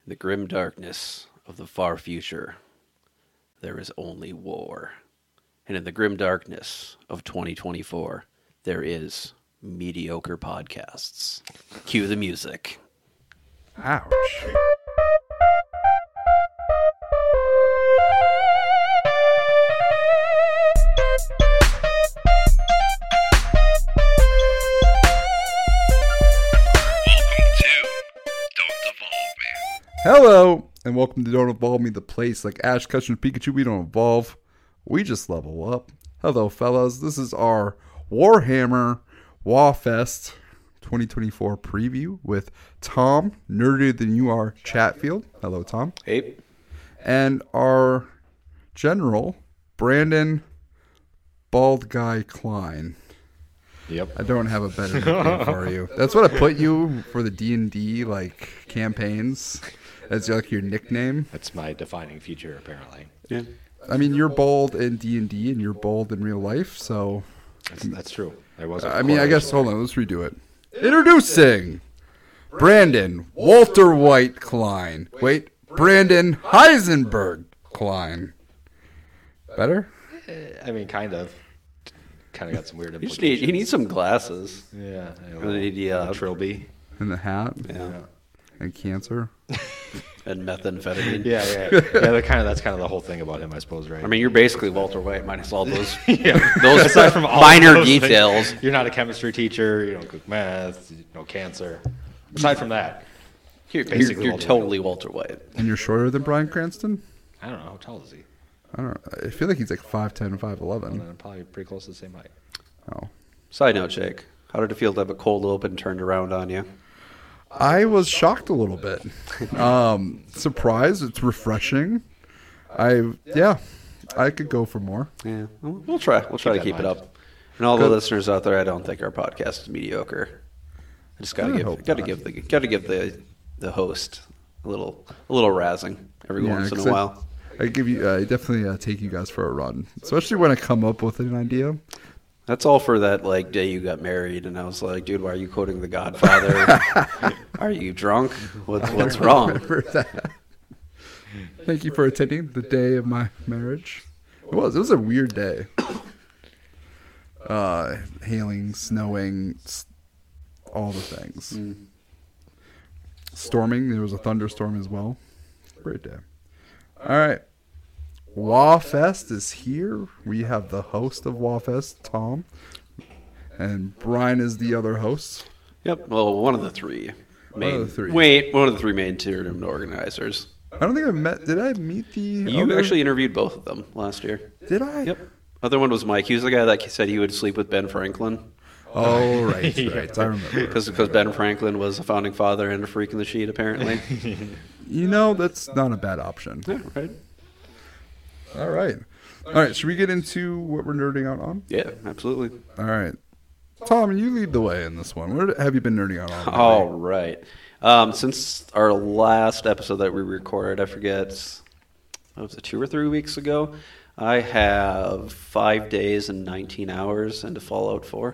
In the grim darkness of the far future, there is only war. And in the grim darkness of 2024, there is mediocre podcasts. Cue the music. Ouch. Hello, and welcome to Don't Evolve Me, the place like Ash, Ketchum, Pikachu. We don't evolve, we just level up. Hello, fellas. This is our Warhammer Wafest 2024 preview with Tom, nerdier than you are, Chatfield. Hello, Tom. Hey. And our general, Brandon Bald Guy Klein. Yep. I don't have a better nickname for you. That's what I put you for the D&D like campaigns. That's like your nickname. That's my defining feature, apparently. Yeah. I mean, you're bald in D&D and you're bald in real life, so... That's true. There was a I mean, I guess, hold on, let's redo it. Introducing Brandon Walter White Klein. Wait, Brandon Heisenberg Klein. Better? I mean, kind of. Kind of got some weird He implications. needs some glasses. Yeah. Yeah. Trilby. And the hat. Yeah. And cancer. And methamphetamine. Yeah. That's kind of the whole thing about him, I suppose, right? I mean, you're basically Walter White minus all those yeah. those Aside from all minor those things, details. you're not a chemistry teacher. You don't cook meth. No cancer. Aside from that, You're basically Walter totally Walter White. And you're shorter than Bryan Cranston? I don't know. How tall is he? I don't know. I feel like he's like 5'10", 5'11". Probably pretty close to the same height. Oh. Side note, Jake. How did it feel to have a cold open turned around on you? I was shocked a little bit. Surprised. It's refreshing. I could go for more. Yeah, we'll try. We'll try to that keep in it mind. up. And all the Good. listeners out there, I don't think our podcast is mediocre. I just I hope not. give the host a little razzing every once in a 'cause while. I definitely take you guys for a run, especially when I come up with an idea. That's all for that day you got married, and I was like, dude, why are you quoting The Godfather? Are you drunk? What's wrong? Remember that. Thank you for attending the day of my marriage. It was a weird day. Hailing, snowing, all the things. Storming. There was a thunderstorm as well. Great day. All right. Wafest is here. We have the host of Wafest, Tom, and Brian is the other host. Yep. Well, one of the three. One of the three. Wait, one of the three main tournament organizers. I don't think I met. Did I meet the? You other? actually interviewed both of them last year. Did I? Yep. Other one was Mike. He was the guy that said he would sleep with Ben Franklin. Oh, right. I remember. Because Ben Franklin was a founding father and a freak in the sheet, apparently. You know, that's not a bad option. Yeah, right. All right. Should we get into what we're nerding out on? Yeah, absolutely. All right. Tom, you lead the way in this one. What have you been nerding out on? All right. Since our last episode that we recorded, I forget, what was it, 2 or 3 weeks ago, I have 5 days and 19 hours into Fallout 4.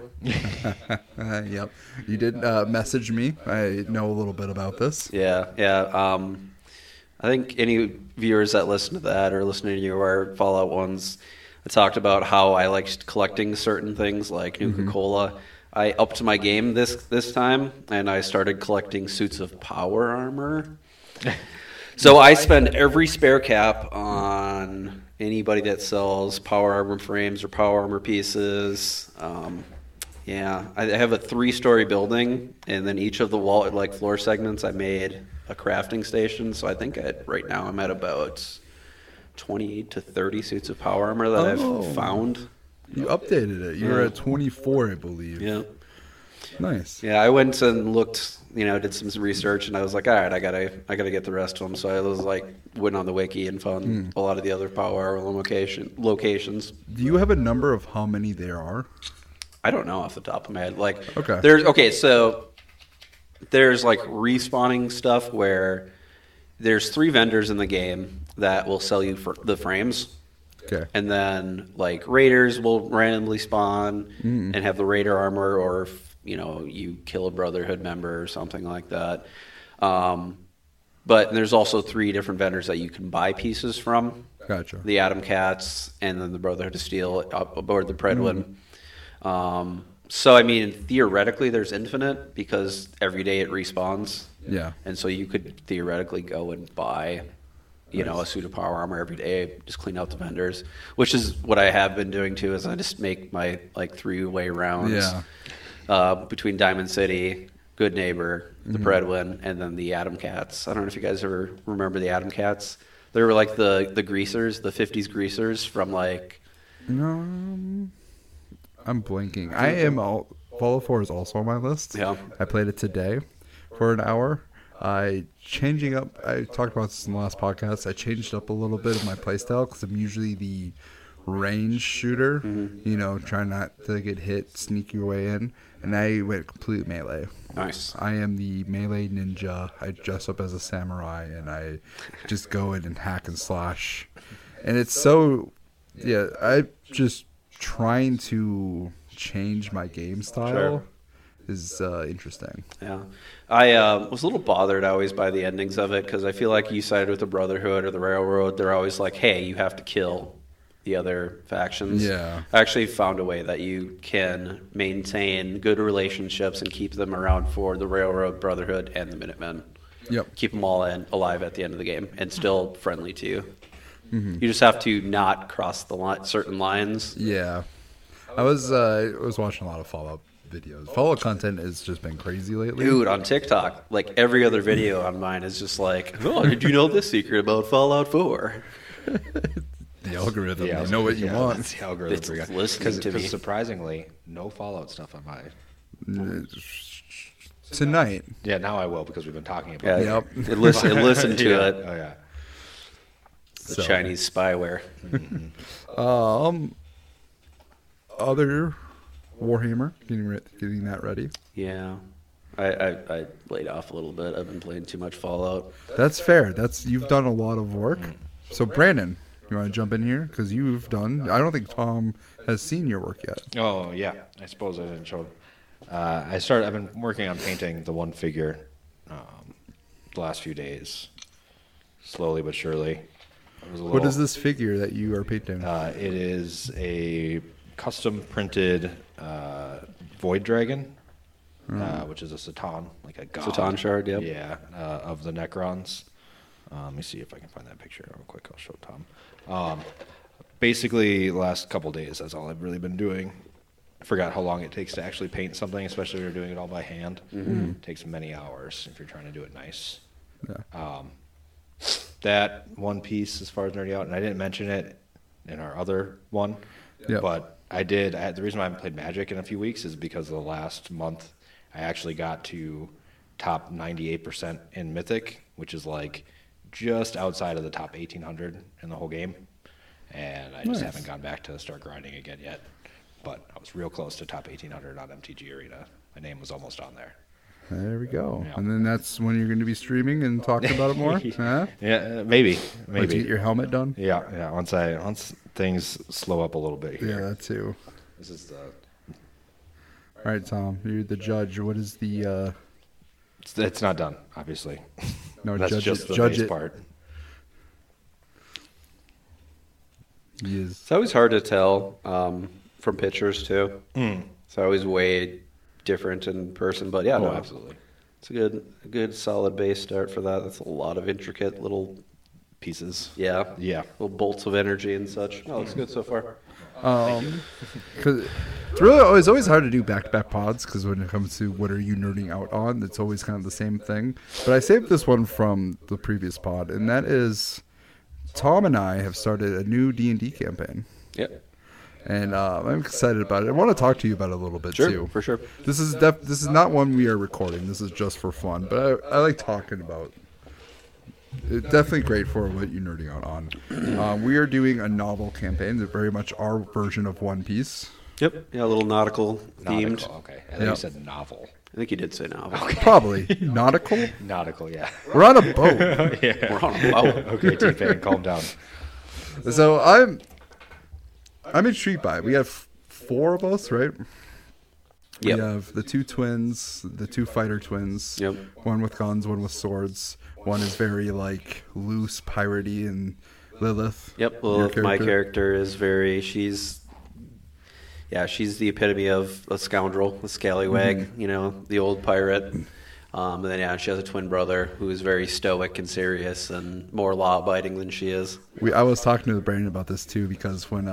Yep. You did message me. I know a little bit about this. Yeah. I think any viewers that listen to that or listening to your Fallout ones, I talked about how I liked collecting certain things like Nuka-Cola. I upped my game this time, and I started collecting suits of power armor. So I spend every spare cap on anybody that sells power armor frames or power armor pieces. Yeah, I have a 3-story building, and then each of the floor segments I made a crafting station. So I think right now I'm at about 28 to 30 suits of power armor that I've found. You updated it. You were at 24, I believe. Yeah. Nice. Yeah, I went and looked, did some research, and I was like, all right, I gotta get the rest of them. So I was like, went on the wiki and found a lot of the other power armor locations. Do you have a number of how many there are? I don't know off the top of my head. Okay. There's like respawning stuff where there's 3 vendors in the game that will sell you for the frames. Okay. And then like raiders will randomly spawn and have the raider armor, or if, you kill a Brotherhood member or something like that. But there's also 3 different vendors that you can buy pieces from. Gotcha. The Atom Cats and then the Brotherhood of Steel up aboard the Predwin. So, I mean, theoretically, there's infinite because every day it respawns. Yeah. And so you could theoretically go and buy, a suit of power armor every day, just clean out the vendors, which is what I have been doing too, is I just make my, 3-way rounds between Diamond City, Good Neighbor, the Predwin, and then the Atom Cats. I don't know if you guys ever remember the Atom Cats. They were like the greasers, the 50s greasers from No, I'm blinking. I am Fallout 4 is also on my list. Yeah. I played it today for an hour. I talked about this in the last podcast. I changed up a little bit of my playstyle because I'm usually the range shooter, trying not to get hit, sneak your way in. And I went complete melee. Nice. I am the melee ninja. I dress up as a samurai and I just go in and hack and slash. And it's so, I just trying to change my game style is interesting. Yeah. I was a little bothered always by the endings of it because I feel like you sided with the Brotherhood or the Railroad. They're always like, hey, you have to kill the other factions. Yeah. I actually found a way that you can maintain good relationships and keep them around for the Railroad, Brotherhood, and the Minutemen. Yep. Keep them all alive at the end of the game and still friendly to you. You just have to not cross the certain lines. Yeah. I was watching a lot of Fallout videos. Fallout content has just been crazy lately. Dude, on TikTok, like every other video on mine is just like, oh, did you know this secret about Fallout 4? The algorithm, you know what you want. That's the algorithm. It's listening to me. Surprisingly, no Fallout stuff on mine. Tonight. Yeah, now I will because we've been talking about it. Yep. It listened to Yeah. it. Oh, yeah. The Chinese spyware. Other Warhammer, getting that ready. Yeah. I laid off a little bit. I've been playing too much Fallout. That's fair. You've done a lot of work. So Brandon, you want to jump in here because you've done. I don't think Tom has seen your work yet. Oh, yeah. I suppose I didn't show. I've been working on painting the one figure the last few days, slowly but surely. What is this figure that you are painting? It is a custom printed Void Dragon, which is a Satan, like a god. Satan shard, yep. Yeah, of the Necrons. Let me see if I can find that picture real quick. I'll show Tom. Basically, the last couple days, that's all I've really been doing. I forgot how long it takes to actually paint something, especially when you're doing it all by hand. It takes many hours if you're trying to do it nice. Yeah. That one piece, as far as nerding out, and I didn't mention it in our other one, but I did. The reason why I haven't played Magic in a few weeks is because the last month I actually got to top 98% in Mythic, which is like just outside of the top 1800 in the whole game. And I just haven't gone back to start grinding again yet. But I was real close to top 1800 on MTG Arena. My name was almost on there. There we go. Yeah. And then that's when you're going to be streaming and talking about it more? Huh? Yeah, maybe. Like to get your helmet done? Yeah. Once things slow up a little bit here. Yeah, that too. This is the. All right, Tom, you're the judge. What is the... It's not done, obviously. No, that's judge just it. the Judge base it. part. It's always hard to tell from pictures, too. It's always way different in person. But, yeah, no, absolutely. It's a good solid base start for that. That's a lot of intricate little Pieces. Yeah. Yeah. Little bolts of energy and such. No, it's good so far. Because it's always hard to do back-to-back pods because when it comes to what are you nerding out on, it's always kind of the same thing. But I saved this one from the previous pod, and that is Tom and I have started a new D&D campaign. Yep. And I'm excited about it. I want to talk to you about it a little bit, too. For sure. This is not one we are recording. This is just for fun. But I like talking about it's definitely great for what you're nerding out on. We are doing a novel campaign. It's very much our version of One Piece. Yep. Yeah, a little nautical themed. Nautical, okay. I think you said novel. I think you did say novel. Probably. Nautical? Nautical, yeah. We're on a boat. We're on a boat. Okay, T-Pain, calm down. So I'm intrigued by it. We have 4 of us, right? Yep. We have the 2 twins, the 2 fighter twins. Yep. One with guns, one with swords, One is very like loose, piratey, and Lilith. Yep, Lilith, my character is very. She's the epitome of a scoundrel, a scallywag. You know, the old pirate. And then she has a twin brother who is very stoic and serious and more law-abiding than she is. I was talking to Brandon about this too because when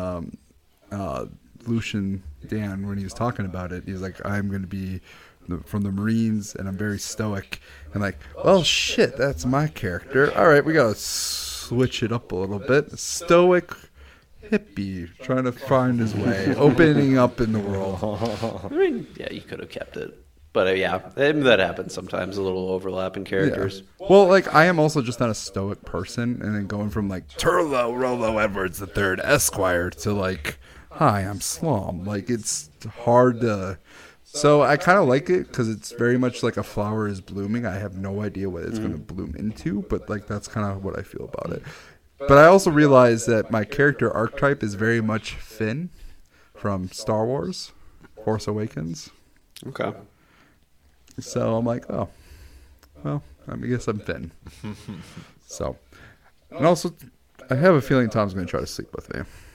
Lucian Dan, when he was talking about it, he was like, "I'm going to be from the Marines and I'm very stoic." And like, well, shit, that's my character. All right, we got to switch it up a little bit. Stoic hippie trying to find his way, opening up in the world. I mean, yeah, you could have kept it. But that happens sometimes, a little overlap in characters. Yeah. Well, like, I am also just not a stoic person, and then going from, like, Turlo Rollo Edwards III, Esquire, to, like, hi, I'm Slom. Like, it's hard to... So I kind of like it, because it's very much like a flower is blooming. I have no idea what it's going to bloom into, but, like, that's kind of what I feel about it. But I also realize that my character archetype is very much Finn from Star Wars, Force Awakens. Okay. So I'm like, oh, well, I guess I'm Finn. So, and also, I have a feeling Tom's going to try to sleep with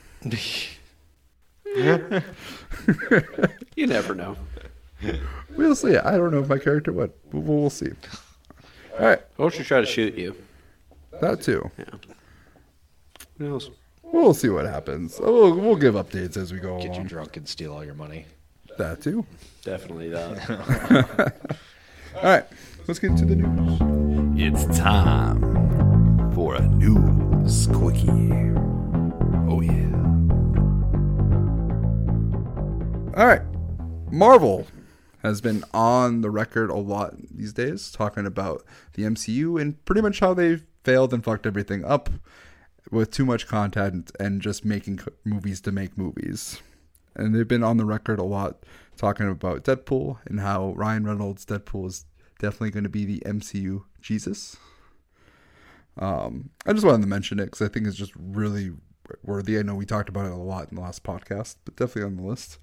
me. You never know. We'll see. I don't know if my character would. We'll see. All right. Or should try to shoot you. That too. Yeah. Who knows? We'll see what happens. We'll give updates as we go along. Get you drunk and steal all your money. That too. Definitely that. All right, let's get into the news. It's time for a news quickie. Oh yeah. All right, Marvel has been on the record a lot these days talking about the MCU and pretty much how they failed and fucked everything up with too much content and just making movies to make movies. And they've been on the record a lot talking about Deadpool and how Ryan Reynolds' Deadpool is definitely going to be the MCU Jesus. I just wanted to mention it because I think it's just really worthy. I know we talked about it a lot in the last podcast, but definitely on the list.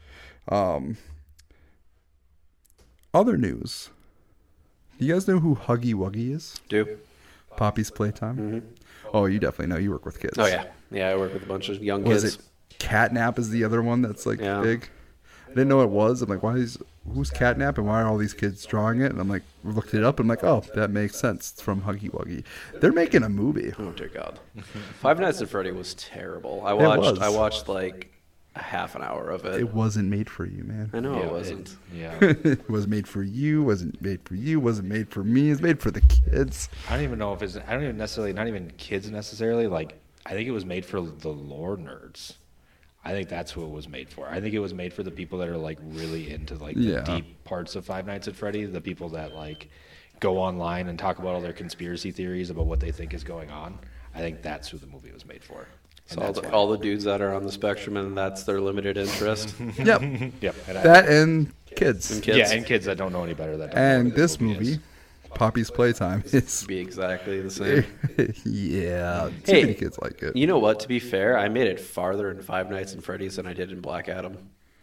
Other news. You guys know who Huggy Wuggy is? Do. Poppy's Playtime? Mm-hmm. Oh, you definitely know. You work with kids. Oh, yeah. Yeah, I work with a bunch of young kids. Was it Catnap is the other one that's like big? I didn't know it was. I'm like, who's Catnap and why are all these kids drawing it? And I'm like, looked it up and I'm like, oh, that makes sense. It's from Huggy Wuggy. They're making a movie. Oh dear God. Five Nights at Freddy was terrible. I watched like a half an hour of it. It wasn't made for you, man. I know it wasn't. It was made for you, wasn't made for you, wasn't made for me. It's made for the kids. I don't even know if I don't even necessarily, not even kids necessarily. Like, I think it was made for the lore nerds. I think that's who it was made for. I think it was made for the people that are like really into like the deep parts of Five Nights at Freddy, the people that like go online and talk about all their conspiracy theories about what they think is going on. I think that's who the movie was made for. So all the dudes that are on the spectrum and that's their limited interest. Yep. Yep. That and kids. Yeah, and kids that don't know any better. And this movie, Poppy's Playtime, is be exactly the same. Yeah, too many kids like it. You know what? To be fair, I made it farther in Five Nights at Freddy's than I did in Black Adam.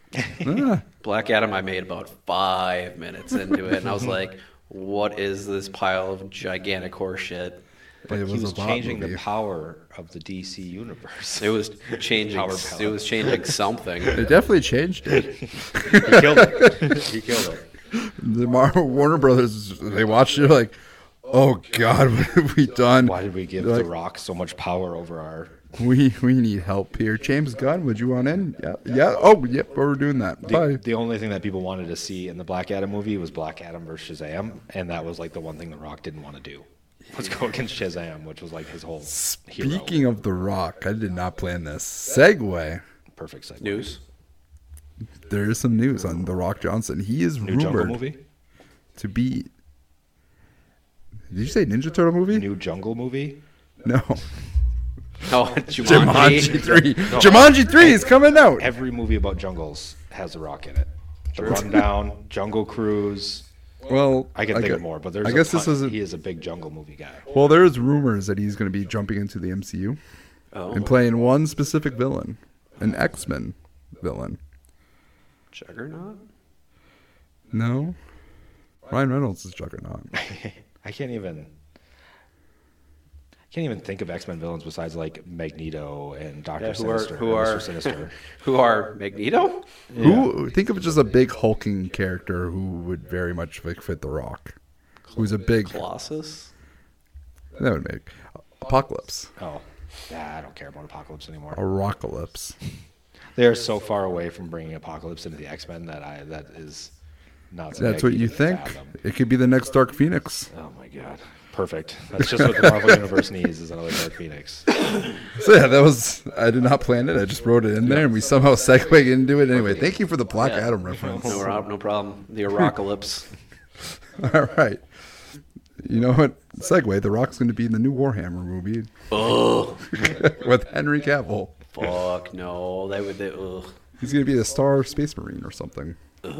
Black Adam, I made about 5 minutes into it, and I was like, "What is this pile of gigantic horse shit?" But he was changing the power of the DC universe. It was changing. It was changing something. They definitely changed it. He killed it. He killed it. The Warner Brothers, they watched it like, oh God, what have we done? Why did we give The Rock so much power over our... We need help here. James Gunn, would you want in? Yeah. Oh, yep, we're doing that. Bye. The only thing that people wanted to see in the Black Adam movie was Black Adam versus Shazam, and that was like the one thing The Rock didn't want to do. Let's go against Shazam, which was like his whole Speaking of The Rock, I did not plan this. Segue. Perfect segue. News? There is some news on The Rock Johnson. He is New Jungle rumored movie? to be... Did you say Ninja Turtle movie? New Jungle movie? No. Oh, Jumanji 3. No. Jumanji 3 is coming out. Every movie about jungles has The Rock in it. The Rundown, Jungle Cruise... Well, I can think of more, but there's he is a big jungle movie guy. Well, there's rumors that he's going to be jumping into the MCU and playing one specific villain, an X-Men villain. Juggernaut? No. Ryan Reynolds is Juggernaut. I can't even... can't even think of X-Men villains besides like Magneto and Doctor Yeah, Sinister. Mr. Sinister. who are Magneto? Who think of it just a big hulking character who would very much like fit the Rock. Who's a big Colossus. that would make Apocalypse. Oh, yeah, I don't care about Apocalypse anymore. A Rockalypse. They are so far away from bringing Apocalypse into the X-Men that is not. That's what you think. It could be the next Dark Phoenix. Oh my god, perfect. That's just what the Marvel Universe needs is another Dark Phoenix. So yeah, that was. I did not plan it. I just wrote it in there, and we somehow segued into it. Anyway, thank you for the Black Adam reference. No problem. The Apocalypse. All right. You know what? Segue. The Rock's going to be in the new Warhammer movie. Oh, With Henry Cavill. fuck no. Ugh. He's going to be a Star Space Marine or something.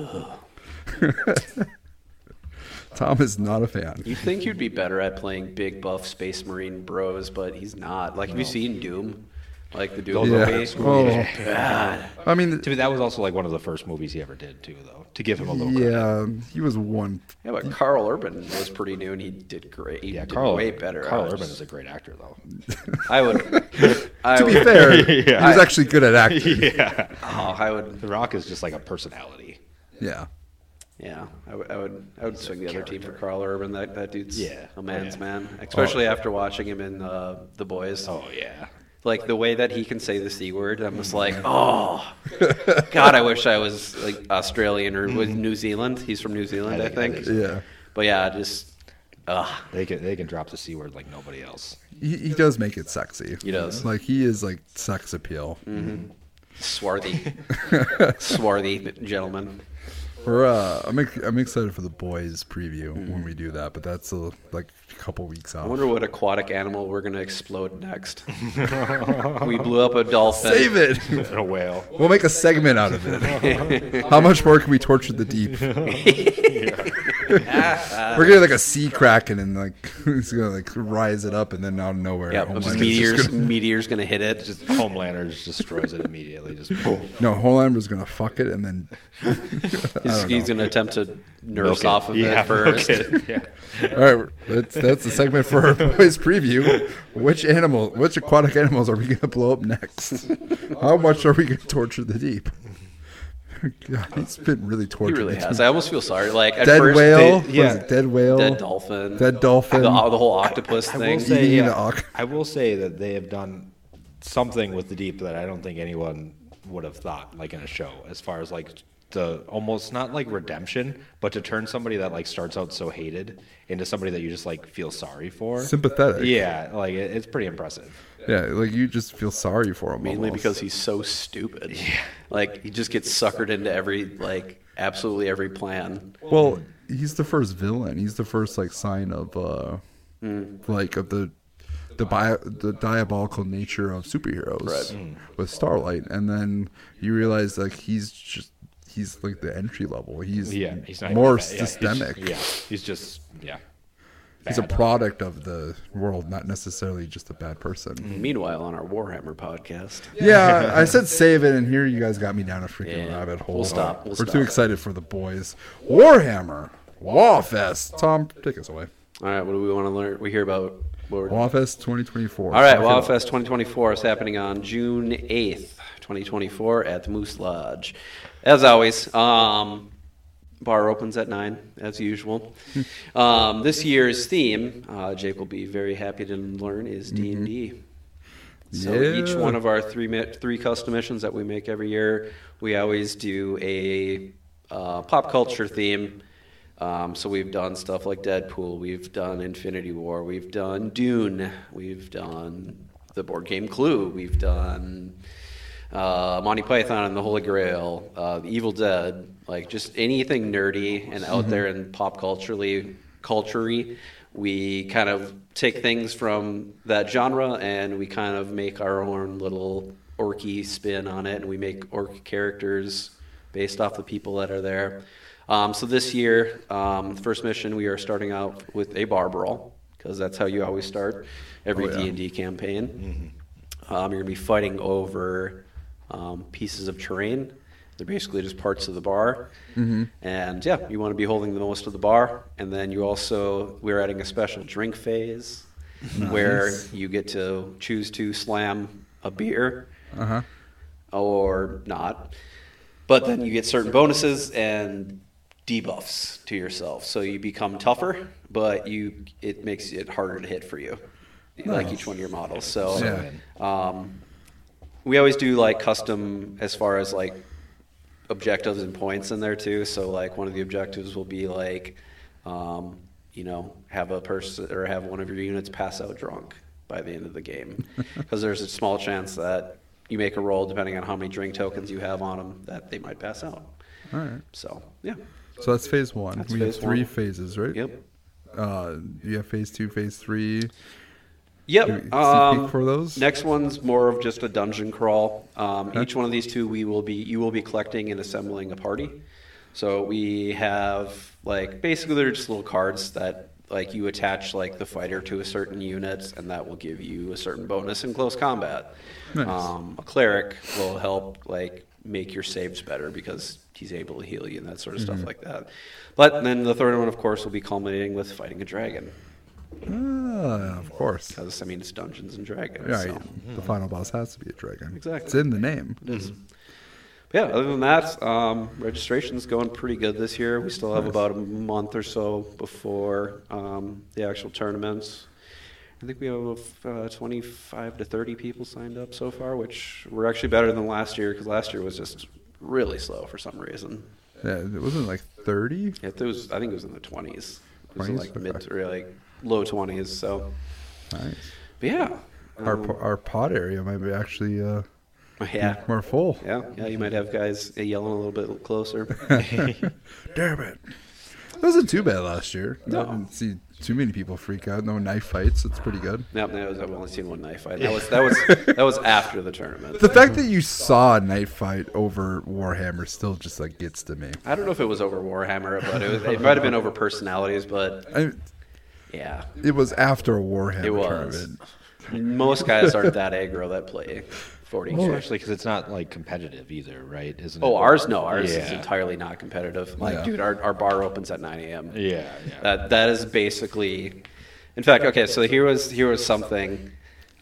Tom is not a fan. You'd think you'd be better at playing big buff Space Marine bros, but he's not. Like, have you seen Doom? Like the Doom Yeah. movie? Oh. God. I mean, To me, that was also like one of the first movies he ever did too, though. To give him a little credit. yeah, he was one. Yeah, but Carl Urban was pretty new, and he did great. He did Carl way better. Carl Urban is a great actor, though. I would. To be fair, he was actually good at acting. Yeah, I would. The Rock is just like a personality. Yeah. Yeah, I would swing the other team for Carl Urban. That dude's Yeah. a man's man, especially after watching him in The Boys. Oh yeah. Like the way that he can say the C word, I'm just like, oh, God, I wish I was like Australian or with New Zealand. He's from New Zealand, I think. Yeah. But yeah, just, They can drop the C word like nobody else. He does make it sexy. He does. Like, he is like sex appeal. swarthy gentleman. I'm excited for the Boys preview when we do that, but that's like a couple weeks I off. wonder what aquatic animal we're going to explode next. We blew up a dolphin. Save it. And a whale. We'll make a segment out of it. How much more can we torture the deep? We're gonna like a sea kraken and like it's gonna like rise it up and then out of nowhere. Yeah, meteor's going to hit it. Just Homelander just destroys it immediately. Just boom. No, Homelander's gonna fuck it and then He's going to attempt to nurse Milk off of Yeah, it first. milk it. Yeah. all right. That's the segment for our Boys preview. Which aquatic animals are we gonna blow up next? How much are we gonna torture the deep? God, he's been really He tortured. really has. I almost feel sorry. Like at Dead first, whale? yeah. What is it? Dead whale? dead dolphin, Dead dolphin. the whole octopus I thing. will say, Eating yeah, an I will say that they have done something with the deep that I don't think anyone would have thought, like in a show, as far as like the almost not like redemption, but to turn somebody that like starts out so hated into somebody that you just like feel sorry for. Sympathetic. Yeah, like it's pretty impressive. Yeah, like you just feel sorry for him. Mainly almost. because he's so stupid. Like he just gets suckered into absolutely every plan. Well, he's the first villain. He's the first like sign of like of the diabolical nature of superheroes with Starlight, and then you realize like he's like the entry level. He's not more even bad. systemic. He's just He's a product of the world, not necessarily just a bad person. Meanwhile, on our Warhammer podcast, Yeah, I said save it, and here you guys got me down a freaking rabbit hole. We'll stop. We're too excited for the Boys. Warhammer, Wawfest. Tom, take us away. All right, what do we want to learn? We hear about Wawfest 2024. All right, Wowfest 2024 is happening on June 8th, 2024 at the Moose Lodge. As always, bar opens at 9, as usual. This year's theme, Jake will be very happy to learn, is D&D. So each one of our three custom missions that we make every year, we always do a pop culture theme. So we've done stuff like Deadpool, we've done Infinity War, we've done Dune, we've done the board game Clue, we've done Monty Python and the Holy Grail, The Evil Dead, like just anything nerdy and out there and pop culture-y. We kind of take things from that genre and we kind of make our own little orky spin on it, and we make orc characters based off the people that are there. So this year, the first mission, we are starting out with a bar brawl, because that's how you always start every D&D campaign. You're going to be fighting over pieces of terrain. They're basically just parts of the bar. And yeah, you want to be holding the most of the bar. And then we're adding a special drink phase. where you get to choose to slam a beer or not. But then you get certain bonuses and debuffs to yourself. So you become tougher, but it makes it harder to hit for you, like each one of your models. So we always do like custom as far as like objectives and points in there too. So like one of the objectives will be like, have a person or have one of your units pass out drunk by the end of the game, because there's a small chance that you make a roll depending on how many drink tokens you have on them that they might pass out. All right. So yeah. So that's phase 1. That's we have phase 3 1. phases, right? Yep. You have phase 2, phase 3. Yep. Speak for those. Next one's more of just a dungeon crawl. Each one of these two, you will be collecting and assembling a party. So we have like basically they're just little cards that like you attach like the fighter to a certain unit, and that will give you a certain bonus in close combat. Nice. A cleric will help like make your saves better because he's able to heal you and that sort of stuff like that. But then the third one, of course, will be culminating with fighting a dragon. Of course. Because, I mean, it's Dungeons and Dragons. Yeah, so. the final boss has to be a dragon. Exactly. It's in the name. It is. Yeah, other than that, registration's going pretty good this year. We still have about a month or so before the actual tournaments. I think we have 25 to 30 people signed up so far, which we're actually better than last year, because last year was just really slow for some reason. Yeah, it wasn't like 30? I think it was in the 20s. It was 20s? like mid or like low 20s. So, Nice. but yeah. Our pod area might be actually Yeah. more full. Yeah, you might have guys yelling a little bit closer. Damn it. It wasn't too bad last year. No. I didn't see too many people freak out. No knife fights. It's pretty good. I've only seen one knife fight. That was after the tournament. The fact that you saw a knife fight over Warhammer still just like gets to me. I don't know if it was over Warhammer, but it might have been over personalities. But yeah, it was after a Warhammer it was. tournament. Most guys aren't that aggro that play 40. Especially because it's not like competitive either, right? Isn't it? Oh, ours is Yeah. entirely not competitive. Like, Yeah. dude, our bar opens at 9 a.m. Yeah. That is basically, in fact, okay. So here was something.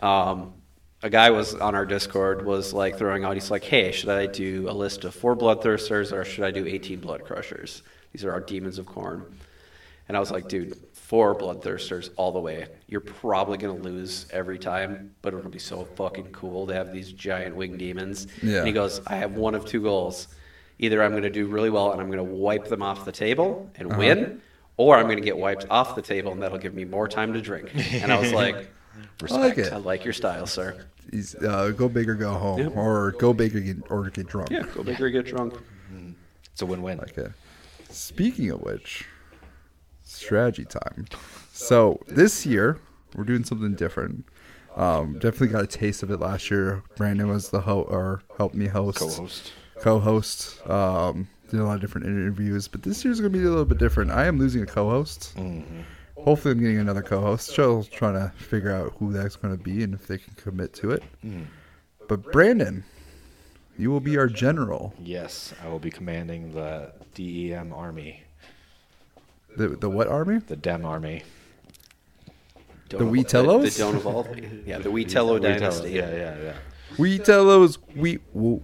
A guy was on our Discord was like throwing out. He's like, "Hey, should I do a list of 4 Bloodthirsters or should I do 18 Blood Crushers? These are our Demons of Khorne." And I was like, "Dude, 4 Bloodthirsters all the way. You're probably gonna lose every time, but it'll be so fucking cool to have these giant winged demons." Yeah. And he goes, "I have one of 2 goals. Either I'm gonna do really well and I'm gonna wipe them off the table and win, or I'm gonna get wiped off the table and that'll give me more time to drink." And I was like, I like it. I like your style, sir. He's go big or go home, Yep. or go big or get drunk. Yeah, go big or get drunk. It's a win-win. Like it. Speaking of which, strategy time. So this year we're doing something different. Definitely got a taste of it last year. Brandon was the helped me host, co-host. Did a lot of different interviews, but this year's gonna be a little bit different. I am losing a co-host. Mm-hmm. Hopefully, I'm getting another co-host. Joe's trying to figure out who that's going to be and if they can commit to it. But Brandon, you will be our general. Yes, I will be commanding the DEM army, The what army? the DEM army. The Wheatellos? The Don't Evolve. Yeah, the Wheatello dynasty. Yeah. Wheatellos, wheat woo.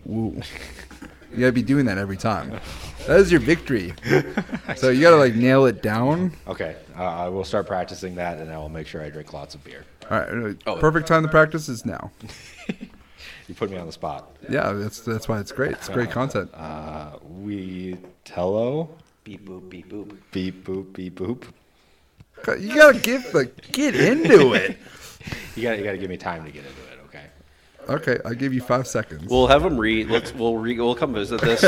You gotta be doing that every time. That is your victory. So you gotta like nail it down. Okay, I will start practicing that, and I will make sure I drink lots of beer. All right, perfect time to practice is now. You put me on the spot. Yeah, that's why it's great. It's great content. Wheatello. Beep boop, beep boop. Beep boop, beep boop. You gotta get into it. You gotta give me time to get into it. Okay. Okay, I'll give you 5 seconds. We'll have them read. We'll come visit this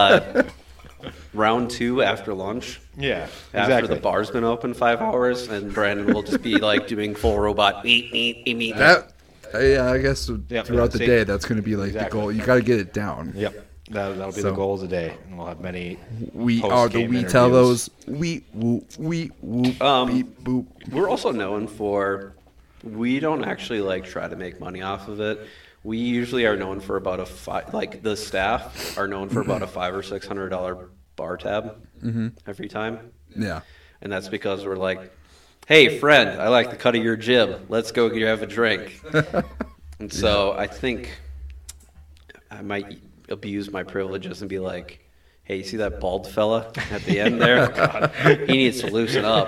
round 2 after lunch. Yeah. After Exactly. the bar's been open 5 hours, and Brandon will just be like doing full robot. Meet. I guess Yep, throughout the see? day, that's going to be like Exactly. the goal. You got to get it down. Yep. That'll be So- the goal of the day, and we'll have many. We are the post-game Wheatellos. Wheat whoop, beep boop. We're also known for. We don't actually like try to make money off of it. We usually are known for about the staff are known for about a $500 or $600 bar tab every time. Yeah. And that's because we're like, hey, friend, I like the cut of your jib. Let's go have a drink. And so I think I might abuse my privileges and be like, hey, you see that bald fella at the end there? God, he needs to loosen up.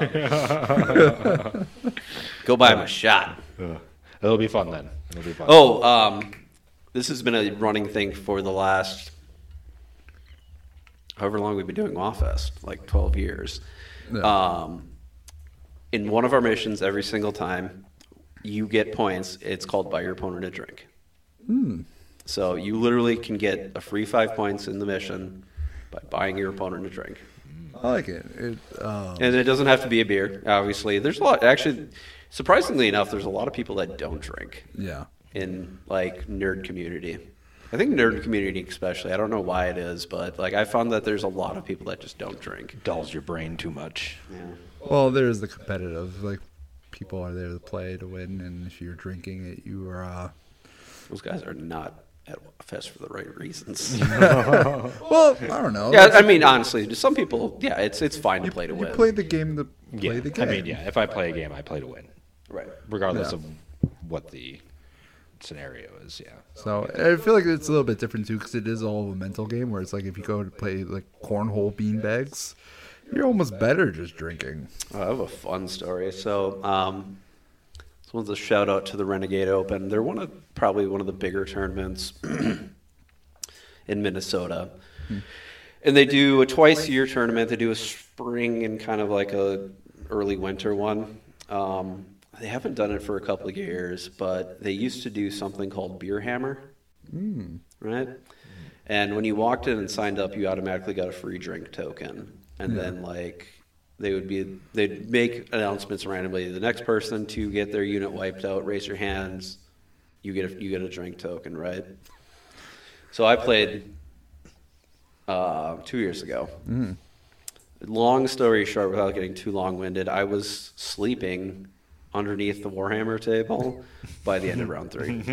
Go buy him a shot. It'll be fun then. It'll be fun. Oh, this has been a running thing for the last however long we've been doing Wafest, like 12 years. Yeah. In one of our missions, every single time, you get points. It's called Buy Your Opponent a Drink. So you literally can get a free 5 points in the mission by buying your opponent a drink. I like it. And it doesn't have to be a beer, obviously. There's a lot. Actually, surprisingly enough, there's a lot of people that don't drink Yeah. in, like, nerd community. I think nerd community especially. I don't know why it is, but, like, I found that there's a lot of people that just don't drink. Dulls your brain too much. Yeah. Well, there's the competitive. Like, people are there to play to win, and if you're drinking it, you are. Those guys are not at Fest for the right reasons. Well, I don't know. Yeah, I mean, honestly, to some people, yeah, it's fine to play to You win. play the game to play Yeah, the game. I mean, yeah. If I play a game, I play to win, Right. regardless Yeah. of what the scenario is. Yeah. So I feel like it's a little bit different too, because it is all a mental game. Where it's like if you go to play like cornhole beanbags, you're almost better just drinking. I have a fun story. So, this one's a shout out to the Renegade Open. They're probably one of the bigger tournaments in Minnesota. And they do a twice a year tournament. They do a spring and kind of like a early winter one. They haven't done it for a couple of years, but they used to do something called Beer Hammer, right? And when you walked in and signed up, you automatically got a free drink token. And then, like, they'd make announcements randomly. The next person to get their unit wiped out, raise your hands. You get a drink token, right? So I played 2 years ago. Long story short, without getting too long-winded, I was sleeping underneath the Warhammer table by the end of round 3.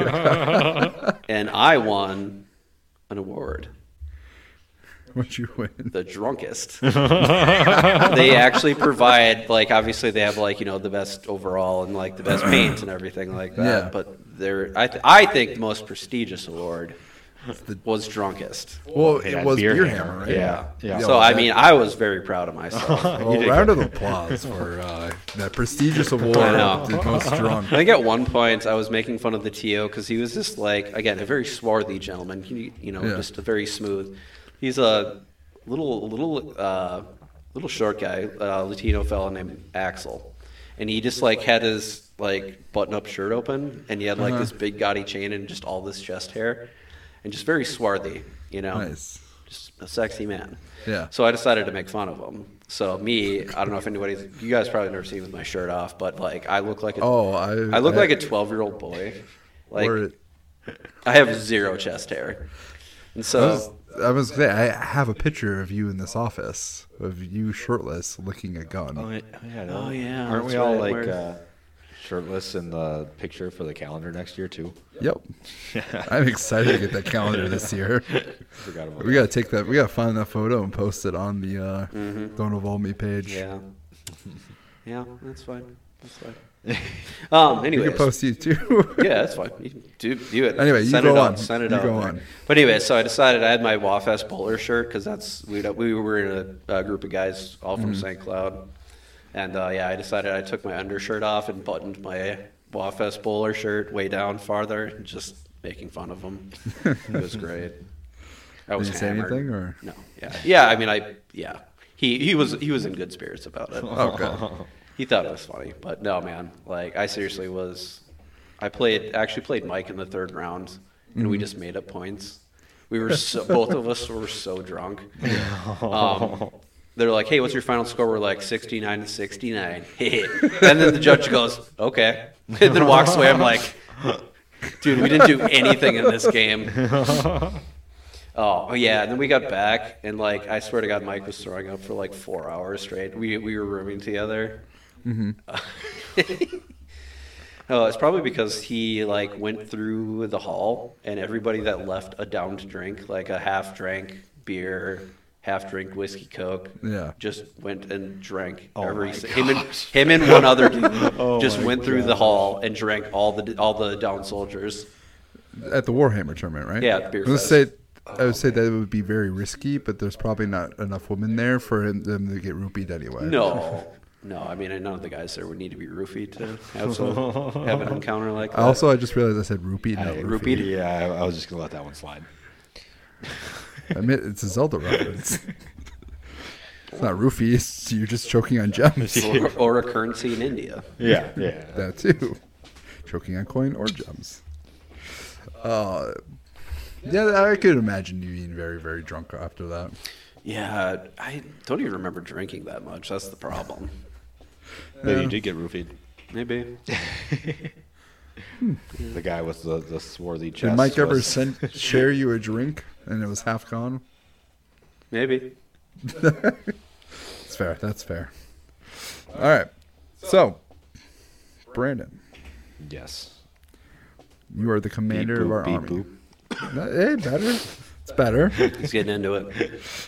And I won an award. What'd you win? The drunkest. They actually provide, like, obviously they have, like, you know, the best overall and, like, the best paint and everything like that. Yeah. But I think the most prestigious award was drunkest. Well, Yeah, it was Beer Beer Hammer, Hammer, right? yeah. Yeah. So, I mean, I was very proud of myself. Well, round of applause for that prestigious award. I know. The most drunk. I think at one point I was making fun of the TO because he was just, like, again, a very swarthy gentleman. Just a very smooth. He's a little short guy, Latino fella named Axel, and he just like had his like button-up shirt open, and he had like this big gaudy chain and just all this chest hair, and just very swarthy, you know, Nice. just a sexy man. Yeah. So I decided to make fun of him. So me, I don't know if you guys probably never seen me with my shirt off, but like I look like I look like a 12-year-old boy. Like I have zero chest hair, and so. I was gonna say, I have a picture of you in this office of you shirtless, licking a gun. Oh yeah, Aren't we that's all right. like shirtless in the picture for the calendar next year too? Yep. I'm excited to get that calendar this year. Forgot about We gotta take that. We gotta find that photo and post it on the Don't Involve Me page. Yeah. Yeah, that's fine. That's fine. Anyway, We can post you too. yeah, that's fine. You can do it. Anyway, you send go it on. out. Send it You out. go there. on. But anyway, so I decided I had my Wafest bowler shirt because we were in a group of guys all from St. Cloud, and I decided I took my undershirt off and buttoned my Wafest bowler shirt way down farther, just making fun of him. It was great. I was Did you say hammered. anything or? No. Yeah. I mean, He was in good spirits about it. Okay. He thought it was funny, but no, man. Like I seriously was. I actually played Mike in the third round, and we just made up points. We were both of us were so drunk. They're like, "Hey, what's your final score?" We're like 69-69. And then the judge goes, "Okay," and then walks away. I'm like, "Dude, we didn't do anything in this game." Oh yeah, and then we got back, and like I swear to God, Mike was throwing up for like 4 hours straight. We were rooming together. Oh, it's probably because he like went through the hall, and everybody that left a downed drink, like a half drank beer, half-drink whiskey Coke. Yeah. Just went and drank Oh every. my Him and one other dude just my went through the hall and drank all the down soldiers. At the Warhammer tournament, right? Yeah, beer I fest. would say that it would be very risky, but there's probably not enough women there for them to get rupeed anyway. No. I mean, none of the guys there would need to be roofied to have an encounter like that. Also, I just realized I said rupeed, not rupeed? roofied. Yeah, I was just gonna let that one slide. I admit it's a Zelda reference. It's not roofie. You're just choking on gems. or a currency in India. Yeah. That too. Choking on coin or gems. Yeah, I could imagine you being very, very drunk after that. Yeah, I don't even remember drinking that much. That's the problem. Maybe you did get roofied. Maybe. The guy with the swarthy chest. Did Mike ever was- share you a drink and it was half gone? Maybe. That's fair. That's fair. All right. So, Brandon, Yes. you are the commander of our Beep, army. boop. Hey, better. It's better. He's getting into it.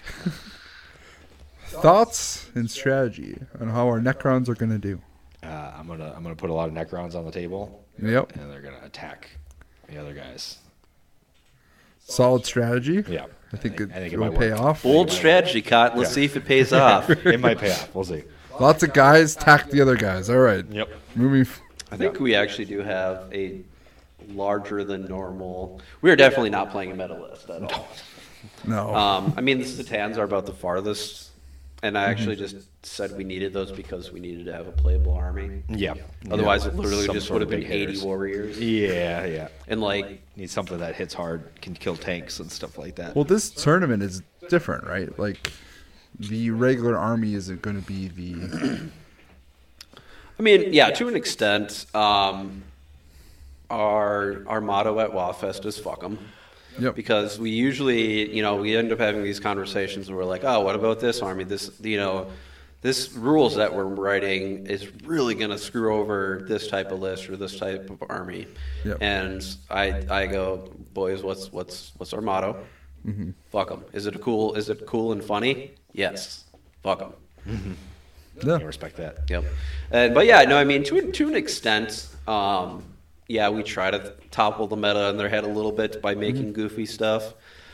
Thoughts and strategy on how our Necrons are going to do. I'm gonna put a lot of Necrons on the table, Yep. and they're gonna attack the other guys. Solid strategy. Yeah. I think it it will might pay work. off. Bold strategy, Cotton. Let's see if it pays off. It might pay off. We'll see. Lots of guys tack the other guys. All right. Yep. Moving. I think we actually do have a larger than normal. We are definitely not playing a meta list at all. No. I mean, the Satans are about the farthest, and I actually just said we needed those because we needed to have a playable army. Yeah. Otherwise, it literally Some just sort would have of been big 80 hitters. warriors. Yeah. And like, Need something that hits hard, can kill tanks and stuff like that. Well, this tournament is different, right? Like, the regular army isn't going to be the. I mean, yeah, to an extent, our motto at WAFest is "fuck 'em." Yep. Because we usually, we end up having these conversations where we're like, oh, what about this army? This rules that we're writing is really going to screw over this type of list or this type of army. Yep. And I go, boys, what's our motto? Mm-hmm. Fuck 'em. Is it cool and funny? Yes. Fuck 'em. Yeah. I respect that. Yep. But yeah, no, I mean, to an extent, yeah, we try to topple the meta in their head a little bit by making goofy stuff.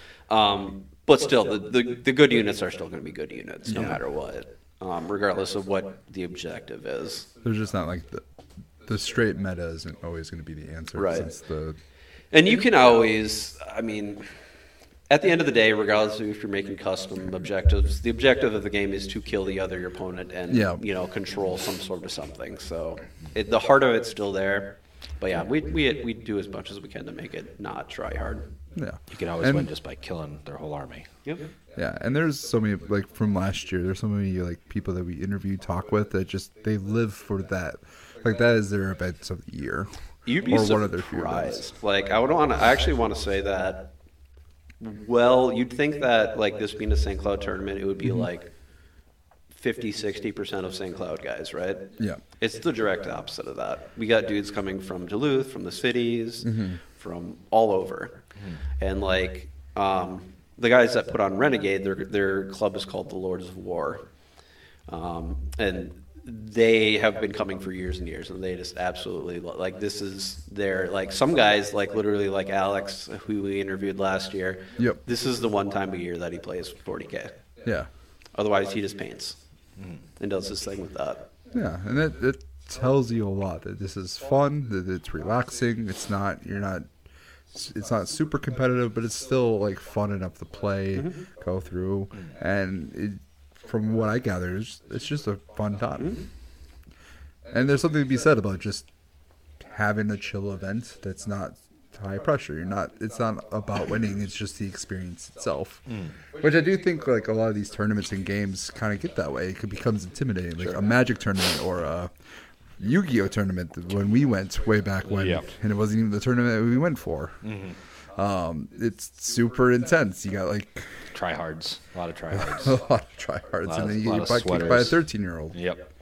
But still, the good units are still going to be good units, no matter what, regardless of what the objective is. There's just not like the straight meta isn't always going to be the answer. Right. Since the And you can always, I mean, at the end of the day, regardless of if you're making custom objectives, the objective of the game is to kill the other opponent and control some sort of something. So the heart of it's still there. But yeah, we do as much as we can to make it not try hard. yeah. You can always win just by killing their whole army. Yep. Yeah, and there's so many, like, from last year, there's so many, like, people that we interview, talk with, that just, they live for that. Like, that is their event of the year. You'd be Or surprised. one of their few events. Like, I actually want to say that, well, you'd think that, like, this being a St. Cloud tournament, it would be, like, 50-60% of St. Cloud guys, right? Yeah. It's the direct opposite of that. We got dudes coming from Duluth, from the cities, from all over. And, like, the guys that put on Renegade, their club is called the Lords of War. And they have been coming for years and years, and they just absolutely, like, this is their, like, some guys, like, literally, like Alex, who we interviewed last year, Yep. this is the one time a year that he plays 40K. Yeah. Otherwise, he just paints and does his thing with that. Yeah, and it tells you a lot that this is fun, that it's relaxing. It's not super competitive, but it's still like fun enough to play, go through, and from what I gather, it's just a fun time. And there's something to be said about just having a chill event that's not high pressure. It's not about winning, it's just the experience itself. Which I do think like a lot of these tournaments and games kind of get that way. It becomes intimidating. Like a Magic tournament or a Yu-Gi-Oh tournament when we went way back when, and it wasn't even the tournament we went for. It's super intense. You got like Tryhards. A lot of tryhards. a lot of tryhards, and then you get kicked by a 13-year-old. Yep.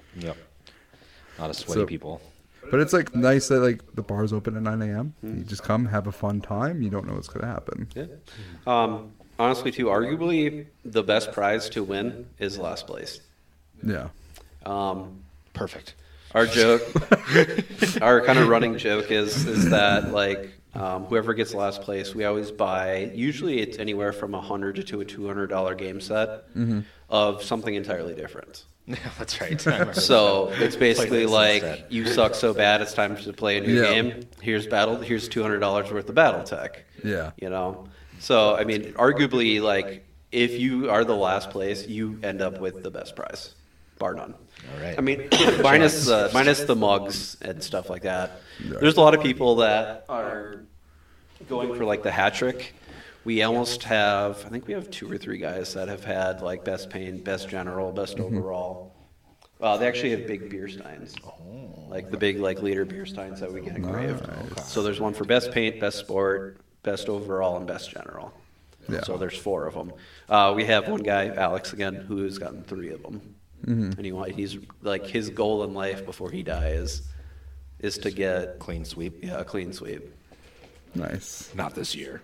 A lot of sweaty people. But it's like nice that like the bar's open at 9 a.m. You just come, have a fun time. You don't know what's going to happen. Yeah. honestly, too, arguably the best prize to win is last place. Yeah. Perfect. Our joke, our kind of running joke is that like whoever gets last place, we always buy. Usually, it's anywhere from $100 to a $200 game set of something entirely different. Yeah, that's right. I remember So that. it's basically Play this like instead. you suck so bad, it's time to play a new Yeah. game. Here's $200 worth of BattleTech. Yeah. You know, so I mean, arguably, like if you are the last place, you end up with the best prize, bar none. All right. I mean, minus the mugs and stuff like that. There's a lot of people that are going for like the hat trick. We almost have, I think we have 2 or 3 guys that have had like best paint, best general, best overall. They actually have big beer steins, like the big like liter beer steins that we get engraved. So there's one for best paint, best sport, best overall, and best general. Yeah. So there's 4 of them. We have one guy, Alex again, who's gotten 3 of them. And he's like his goal in life before he dies is to get Clean sweep. a clean sweep. Nice. Not this year.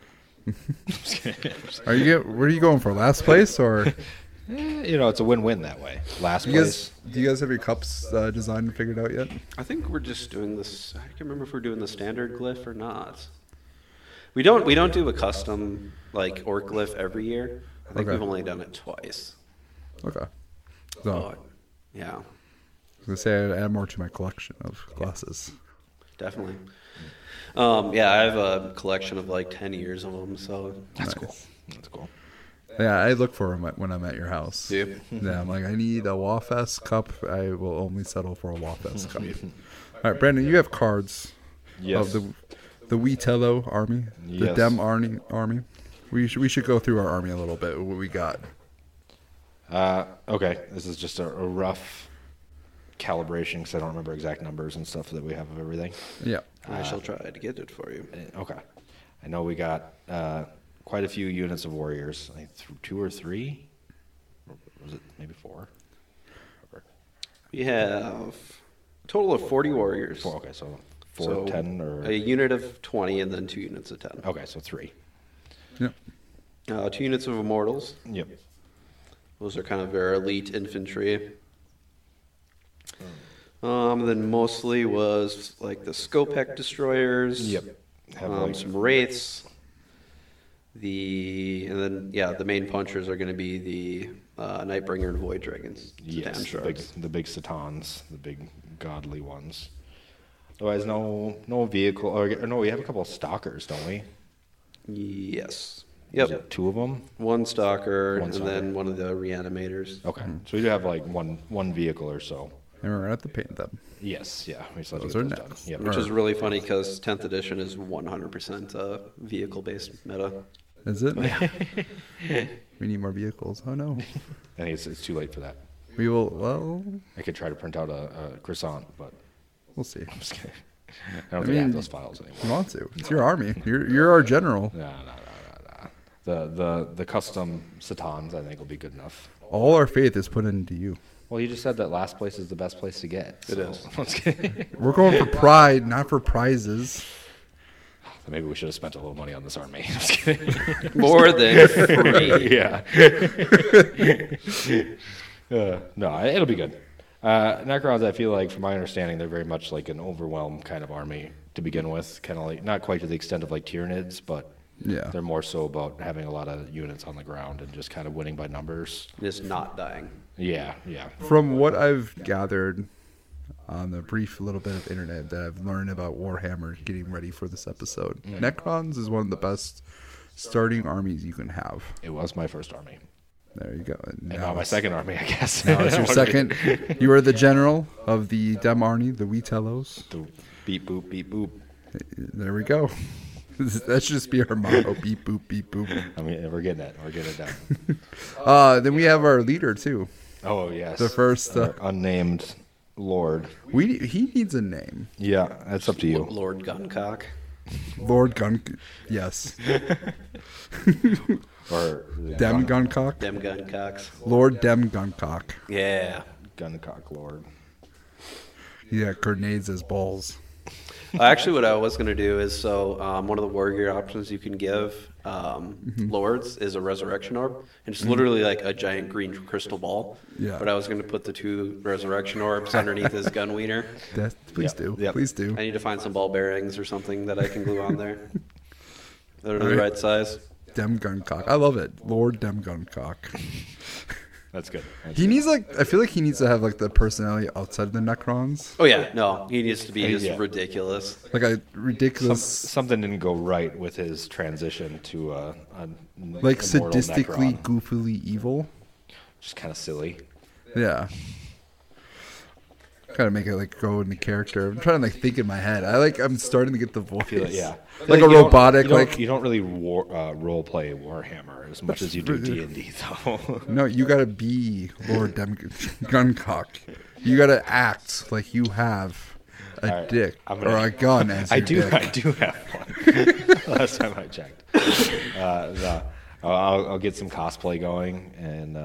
Where are you going for? Last place or? It's a win-win that way. Last Do place. you guys have your cups designed and figured out yet? I think we're just doing this. I can't remember if we're doing the standard glyph or not. We don't do a custom like orc glyph every year. I think Okay. we've only done it twice. Okay. So, But, yeah, I was gonna say I'd add more to my collection of glasses. definitely. Yeah, I have a collection of like 10 years of them. So That's cool. That's cool. Yeah, I look for them when I'm at your house. Do you? Yeah, I'm like, I need a Wafest cup. I will only settle for a Wafest cup. All right, Brandon, you have cards Yes. of the Wheatello army, the Yes. Dem army. We should go through our army a little bit. What we got? Okay, this is just a rough calibration because I don't remember exact numbers and stuff that we have of everything. Yeah. I shall try to get it for you. Okay. I know we got quite a few units of warriors. I think 2 or 3. Or was it maybe 4? We have a total of 40 warriors. 4. Okay, so 4, So 10, or a unit of 20 and then 2 units of 10. okay, so 3. Yep. 2 units of immortals. Yep. Those are kind of our elite infantry. Then mostly was like the Skopek destroyers. Yep. Have like Some wraiths. The main punchers are going to be the Nightbringer and Void Dragons. yes, Satan Sharks. the big Satans, the big godly ones. Otherwise, no vehicle. Or no, we have a couple of stalkers, don't we? Yes. Is Yep. it 2 of them? One stalker One and stalker. then one of the reanimators. Okay, so we do have like one vehicle or so. And we're gonna have to paint them. Yes, yeah. We still have Those to are get those next. done. Yep. Which is really funny because 10th edition is 100% vehicle-based meta. Is it? We need more vehicles. Oh no. I think it's too late for that. We will. Well, I could try to print out a croissant, but we'll see. I'm just kidding. I don't think I have those files anymore. You want to? It's your army. You're our general. No. The custom Satans, I think, will be good enough. All our faith is put into you. Well, you just said that last place is the best place to get. It is. Let's get. We're going for pride, not for prizes. Maybe we should have spent a little money on this army. Just kidding. More than free. Yeah. No, it'll be good. Necrons, I feel like, from my understanding, they're very much like an overwhelmed kind of army to begin with. Kind of like, not quite to the extent of like Tyranids, but Yeah. they're more so about having a lot of units on the ground and just kind of winning by numbers. Just not dying. Yeah. From what I've gathered on the brief little bit of internet that I've learned about Warhammer getting ready for this episode, Necrons is one of the best starting armies you can have. It was my first army. There you go. And now my second army, I guess. Now it's your second. You are the general of the Dem Army, the Wheatellos. The beep boop, beep boop. There we go. That should just be our motto: beep boop, beep boop. I mean, we're getting it. We're getting it done. Then we have our leader too. Oh, yes. The first. Our unnamed lord. He needs a name. Yeah, that's up to you. Lord Guncock. Lord Gun. Yes. Or Dem Guncock. Dem Guncocks. Lord Dem Guncock. Yeah. Guncock Lord. He got grenades as balls. Actually, what I was going to do is one of the war gear options you can give lords is a resurrection orb, and it's literally like a giant green crystal ball. Yeah. But I was going to put the 2 resurrection orbs underneath his gun wiener. Please do. Yep. Please do. I need to find some ball bearings or something that I can glue on there. They're the right size. Dem Guncock. I love it. Lord Dem Guncock. That's good. He needs I feel like he needs to have like the personality outside of the Necrons. Oh yeah, no, he needs to be just Yeah. ridiculous. Like a ridiculous, Something didn't go right with his transition to a like immortal sadistically, Necron. goofily evil. Just kind of silly. Yeah. Gotta make it like go into character. I'm trying to like think in my head. I'm starting to get the voice. Feel it, yeah. Like a You don't- robotic, you don't- like you don't really role play Warhammer as much as you do D&D though. no, you gotta be Lord Dem Guncock. You gotta act like you have a All right, dick I'm gonna- or a gun as I your do dick. have one. Last time I checked. No. I'll get some cosplay going and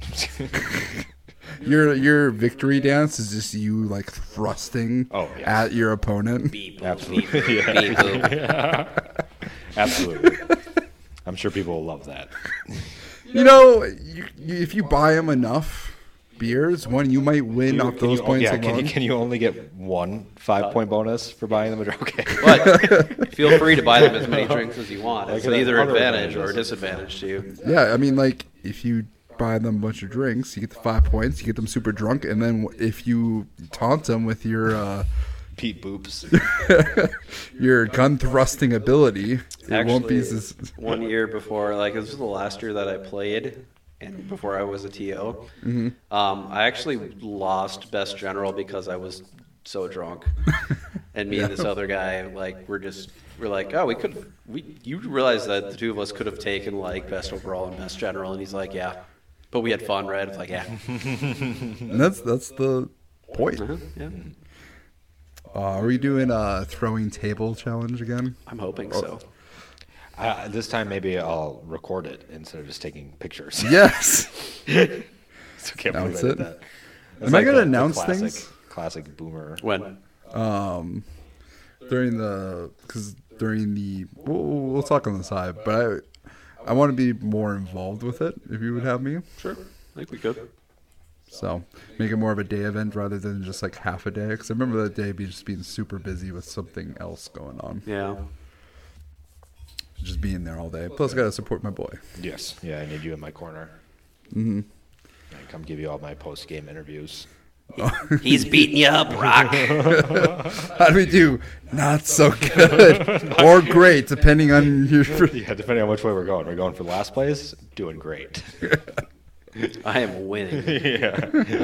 Your victory dance is just you like thrusting Oh, yeah. at your opponent. absolutely. Yeah. Absolutely. I'm sure people will love that. You know, if you buy them enough beers, you might win off those points alone. Can you only get 1 5-point bonus for buying them? Okay. But feel free to buy them as many drinks as you want. It's Like, either other advantage or advantages. disadvantage to you. Yeah, I mean, like if you buy them a bunch of drinks, you get the 5 points. You get them super drunk, and then if you taunt them with your Pete Boops. your gun thrusting ability, it won't be Actually, as 1 year before, like this was the last year that I played, and before I was a TO, I actually lost Best General because I was so drunk, and me and this other guy like we're like, oh, you realize that the 2 of us could have taken like Best Overall and Best General, and he's like, yeah, but we had fun, right? It's like, yeah, and that's the point. yeah. Are we doing a throwing table challenge again? I'm hoping so. This time maybe I'll record it instead of just taking pictures. Yes. So can't believe Announce I it. did that. Am I gonna announce things? Classic boomer. When? During the we'll talk on the side, but I want to be more involved with it if you would have me. Sure, I think we could. So make it more of a day event rather than just like half a day. Because I remember that day just being super busy with something else going on. Yeah. Just being there all day. Plus, I got to support my boy. Yes. Yeah, I need you in my corner. Mm-hmm. I come give you all my post-game interviews. He's beating you up, Rock. How do we do? Not so good or great, depending on your. Yeah, depending on which way we're going. We're going for last place, doing great. I am winning. Yeah.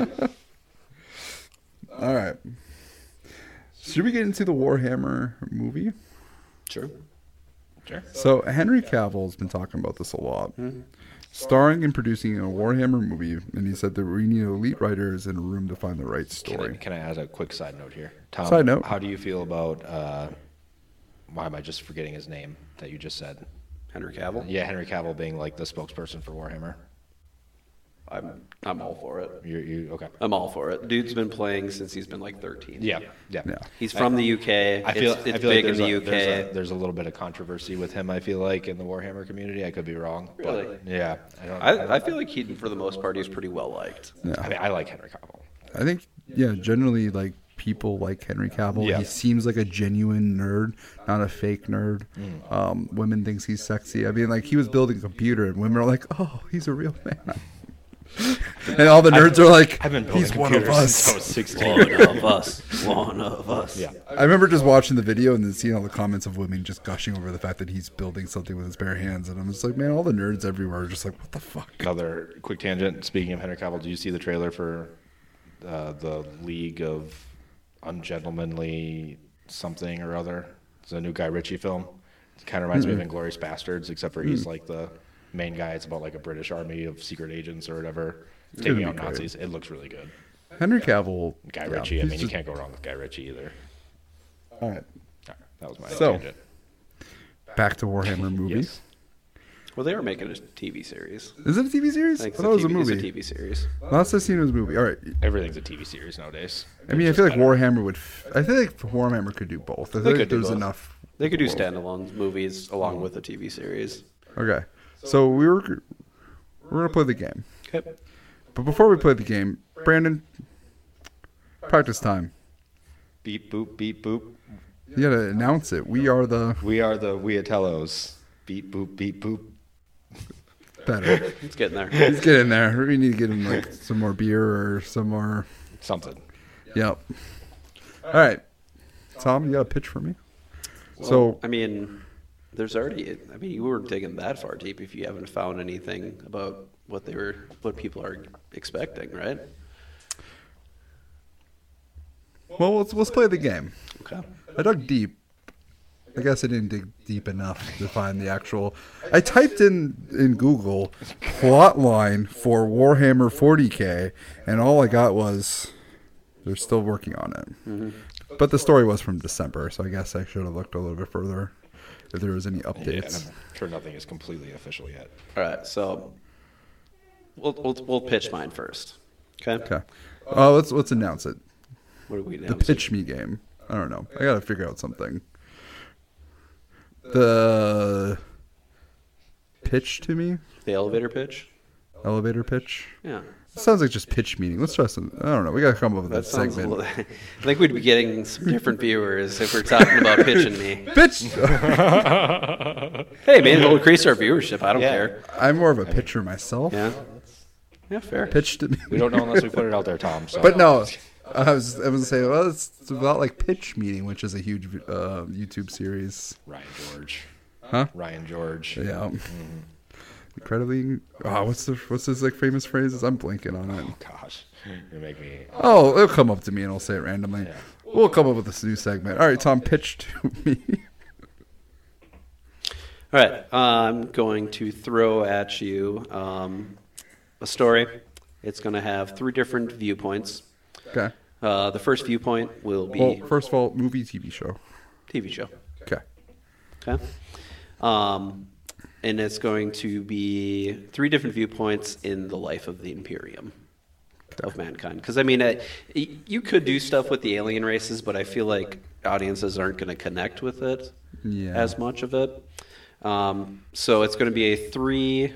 All right. Should we get into the Warhammer movie? Sure. Sure. So Henry Cavill's been talking about this a lot. Starring and producing a Warhammer movie, and he said that we need elite writers in a room to find the right story. Can I add a quick side note here? Tom, Side note. How do you feel about, why am I just forgetting his name that you just said? Henry Cavill. Yeah, Henry Cavill being like the spokesperson for Warhammer. I'm all for it. You okay? I'm all for it. Dude's been playing since he's been like 13. Yeah. He's from the UK. I feel it's I feel big like in the UK. there's a little bit of controversy with him. I feel like in the Warhammer community, I could be wrong. Really? But yeah, I feel like he, for the most part, he's pretty well liked. I mean, I like Henry Cavill. I think, yeah, generally, like, people like Henry Cavill. Yeah. He seems like a genuine nerd, not a fake nerd. Women thinks he's sexy. I mean, like, he was building a computer, and women are like, oh, he's a real man. And all the nerds are like, I've been building he's one of computers since I us. was 16. One of us. One of us. Yeah. I remember just watching the video and then seeing all the comments of women just gushing over the fact that he's building something with his bare hands. And I'm just like, man, all the nerds everywhere are just like, what the fuck? Another quick tangent. Speaking of Henry Cavill, do you see the trailer for the League of Ungentlemanly something or other? It's a new Guy Ritchie film. It kind of reminds me of Inglourious Bastards, except for he's like the main guy. It's about like a British army of secret agents or whatever taking out Nazis. It looks really good. Henry Cavill. Guy yeah, Ritchie. I he's mean, you just- can't go wrong with Guy Ritchie either. All right. All right, that was my So- tangent. Back to Warhammer movie. Yes. Well, they were making a TV series. Is it a TV series? I thought it was a movie. It's a TV series. Last I seen it was a movie. All right. Everything's a TV series nowadays. I mean, I feel like Warhammer would. I feel like Warhammer could do both. I feel like there's enough. They could do standalone movies along with a TV series. Okay, so we're gonna play the game. Okay. But before we play the game, Brandon, practice time. Beep boop, beep boop. You gotta announce it. We are the Weatellos. Beep boop, beep boop. better. It's getting there. Let's get in there. We need to get him like some more beer or some more Something. Yep. All right, Tom, you got a pitch for me? Well, So I mean, there's already. I mean, you weren't digging that far deep if you haven't found anything about what people are expecting, right? well, let's play the game. Okay. I dug deep. I guess I didn't dig deep enough to find the actual. I typed in Google plotline for Warhammer 40K, and all I got was they're still working on it. Mm-hmm. But the story was from December, so I guess I should have looked a little bit further if there was any Yeah, updates. and I'm sure nothing is completely official yet. All right. So we'll pitch mine first. Okay. Okay. Let's announce it. What are we The doing? pitch me game. I don't know. I gotta figure out something. The pitch to me? The elevator pitch. Elevator pitch? Yeah. It sounds like just pitch meeting. Let's try some. I don't know. We gotta come up with that sounds a segment. little, I think we'd be getting some different viewers if we're talking about pitching me. Pitch. Hey, man, it'll increase our viewership. I don't Yeah. care. I'm more of a pitcher myself. Yeah. Yeah, fair. Pitch to me. We don't know unless we put it out there, Tom. So. But no, I was saying, well, it's about like Pitch Meeting, which is a huge YouTube series. Ryan George. Huh? Ryan George. Yeah. Incredibly. Oh, what's his like famous phrases? I'm blanking on it. Oh, gosh. You make me. Oh, it'll come up to me and I'll say it randomly. Yeah. We'll come up with this new segment. All right, Tom, pitch to me. All right. I'm going to throw at you a story. It's going to have 3 different viewpoints. Okay. The first viewpoint will be Well, first of all, movie, TV show. TV show. Okay. Okay. And it's going to be 3 different viewpoints in the life of the Imperium of mankind. Because, I mean, you could do stuff with the alien races, but I feel like audiences aren't going to connect with it as much of it. So it's going to be a 3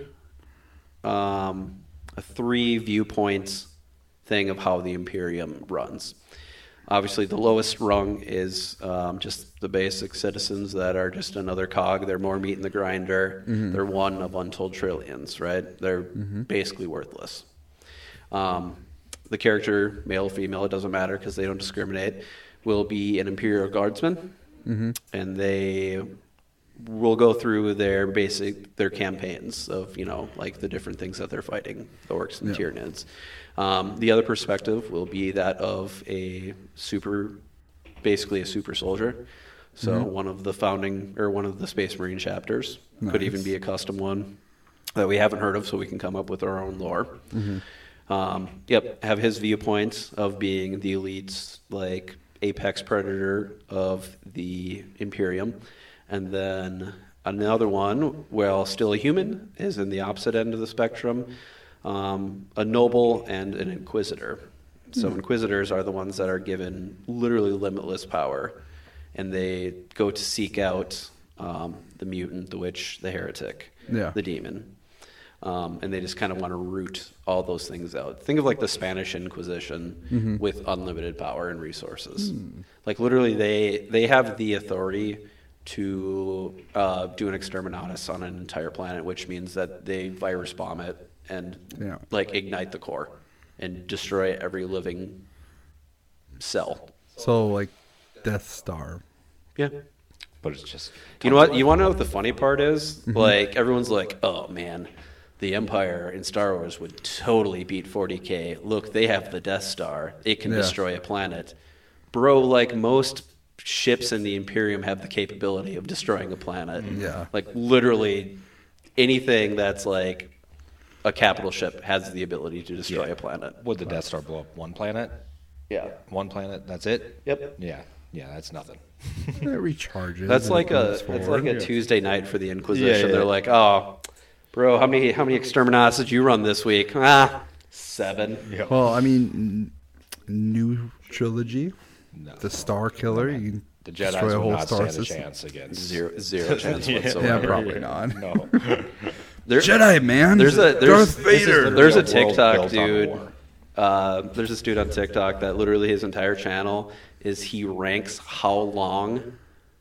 viewpoints thing of how the Imperium runs. Obviously, the lowest rung is just the basic citizens that are just another cog. They're more meat in the grinder. Mm-hmm. They're one of untold trillions, right? They're basically worthless. The character, male or female, it doesn't matter because they don't discriminate, will be an Imperial Guardsman, and they will go through their campaigns of, like the different things that they're fighting, the orcs and the Tyranids. The other perspective will be that of basically a super soldier. So one of the Space Marine chapters could even be a custom one that we haven't heard of, so we can come up with our own lore. Have his viewpoint of being the elite, like apex predator of the Imperium, and then another one, while still a human, is in the opposite end of the spectrum. A noble and an inquisitor. So inquisitors are the ones that are given literally limitless power, and they go to seek out the mutant, the witch, the heretic, the demon. And they just kind of want to root all those things out. Think of like the Spanish Inquisition with unlimited power and resources. Like literally they have the authority to do an exterminatus on an entire planet, which means that they virus bomb it and like ignite the core and destroy every living cell. So like Death Star. Yeah. But it's just. You know what? You want to know what the funny part is? Like everyone's like, "Oh man, the Empire in Star Wars would totally beat 40K. Look, they have the Death Star. It can destroy a planet." Bro, like most ships in the Imperium have the capability of destroying a planet. Yeah. Like literally anything that's like a capital ship has the ability to destroy a planet. Would the Death Star blow up one planet? Yeah. One planet? That's it? Yep. Yeah. Yeah, that's nothing. It recharges. That's and like it a moves that's forward. like a Tuesday night for the Inquisition. Yeah. They're like, "Oh, Bro, how many exterminatus did you run this week? 7. Yep. Well, I mean, new trilogy, No. the Star Killer. You can The destroy Jedi's a will whole not star stand a system. chance against. Zero chance Yeah, whatsoever. Yeah, probably not. No. Jedi, man. There's Darth Vader. There's a world TikTok built on dude. war. There's this dude on TikTok that literally his entire channel is he ranks how long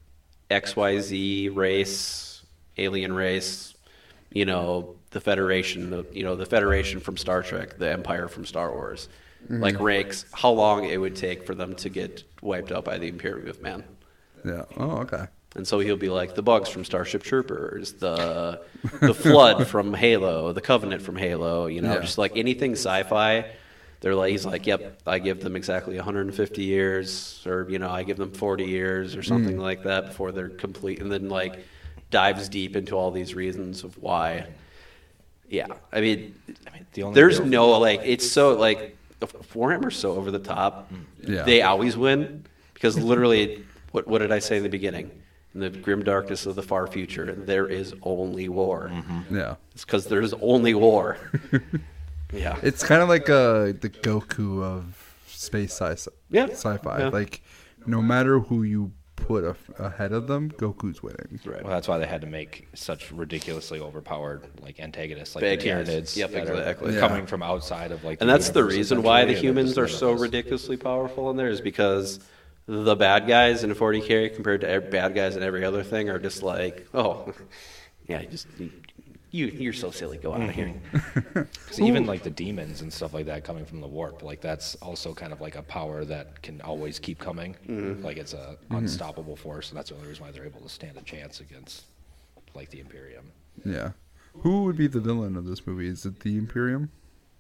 XYZ race, alien race, the Federation, the Federation from Star Trek, the Empire from Star Wars, like ranks how long it would take for them to get wiped out by the Imperium of Man. Yeah. Oh, okay. And so he'll be like the bugs from Starship Troopers, the Flood from Halo, the Covenant from Halo, Yeah. just like anything sci-fi. He's like, yep, I give them exactly 150 years, or I give them 40 years, or something like that before they're complete, and then like dives deep into all these reasons of why. Yeah, I mean, The only there's real- no like, it's so like Warhammer's so over the top. Yeah. They always win because literally, what did I say in the beginning? In the grim darkness of the far future, there is only war. Yeah. It's because there's only war. Yeah. It's kind of like the Goku of space Yeah. sci-fi. Yeah. Like, no matter who you put ahead of them, Goku's winning. Right. Well, that's why they had to make such ridiculously overpowered antagonists like Big the guys. Tyranids. Yep, that are exactly. Yeah. coming from outside of And that's the universe, reason why the essentially, and humans they're are just so limitless. ridiculously powerful in there is because the bad guys in 40K compared to bad guys in every other thing are just like, oh, yeah, you're so silly. Go out of here. 'Cause even the demons and stuff like that coming from the warp, that's also kind of like a power that can always keep coming. Like it's a unstoppable force, and that's the only reason why they're able to stand a chance against the Imperium. Yeah. Who would be the villain of this movie? Is it the Imperium?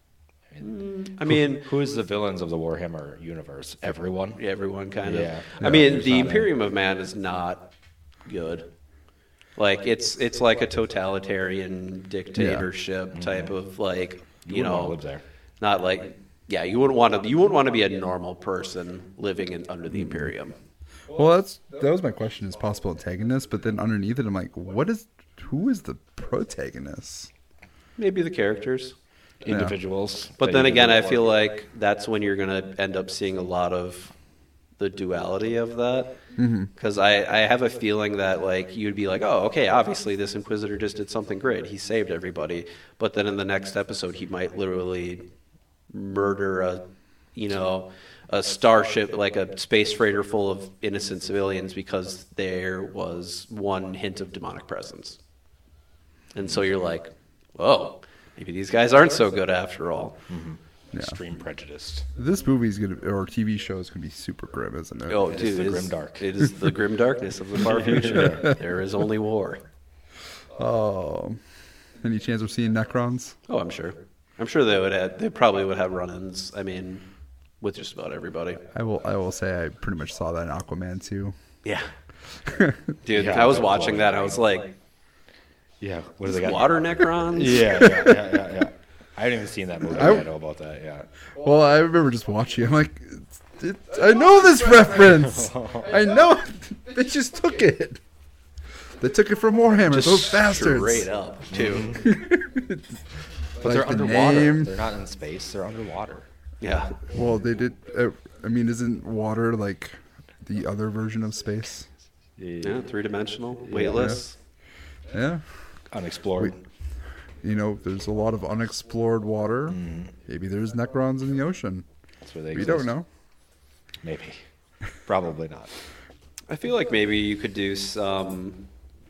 I mean, Who is the villains of the Warhammer universe? Everyone. everyone kind of. Yeah. I mean, There's the not Imperium of Man is not good. Like it's like a totalitarian dictatorship type of You wouldn't wanna live there. Not like you wouldn't want to be a normal person living under the Imperium. Well, that was my question: is possible antagonist? But then underneath it, I'm like, who is the protagonist? Maybe the characters. Individuals. But that then you again, can I feel like that's when you're going to end up seeing a lot of the duality of that. Because I have a feeling that you'd be like, oh, okay, obviously this Inquisitor just did something great. He saved everybody. But then in the next episode, he might literally murder a starship, like a space freighter full of innocent civilians because there was one hint of demonic presence. And so you're like, whoa. Maybe these guys aren't so good after all. extreme prejudice. This movie's or TV show is gonna be super grim, isn't it? Oh, It dude, is the it's- grim dark. It is the grim darkness of the far future. There is only war. Oh, any chance of seeing Necrons? Oh, I'm sure. I'm sure they probably would have run-ins. I mean, with just about everybody. I will say I pretty much saw that in Aquaman too. Yeah. Dude, Yeah, I was that was watching blowing that. my I was mind. like, Yeah. What do they got? water Necrons? Yeah. I haven't even seen that movie. I know about that. Yeah. Well, I remember just watching. I'm like, I know this reference. I know. They just took it. They took it from Warhammer. Those bastards. Straight up, too. But Like they're the underwater. name. They're not in space. They're underwater. Yeah. Well, they did. I mean, isn't water like the other version of space? Yeah, three-dimensional, weightless. Yeah. Unexplored. You know, there's a lot of unexplored water. Mm-hmm. Maybe there's Necrons in the ocean. That's where they We exist. don't know. Maybe. Probably not. I feel like maybe you could do some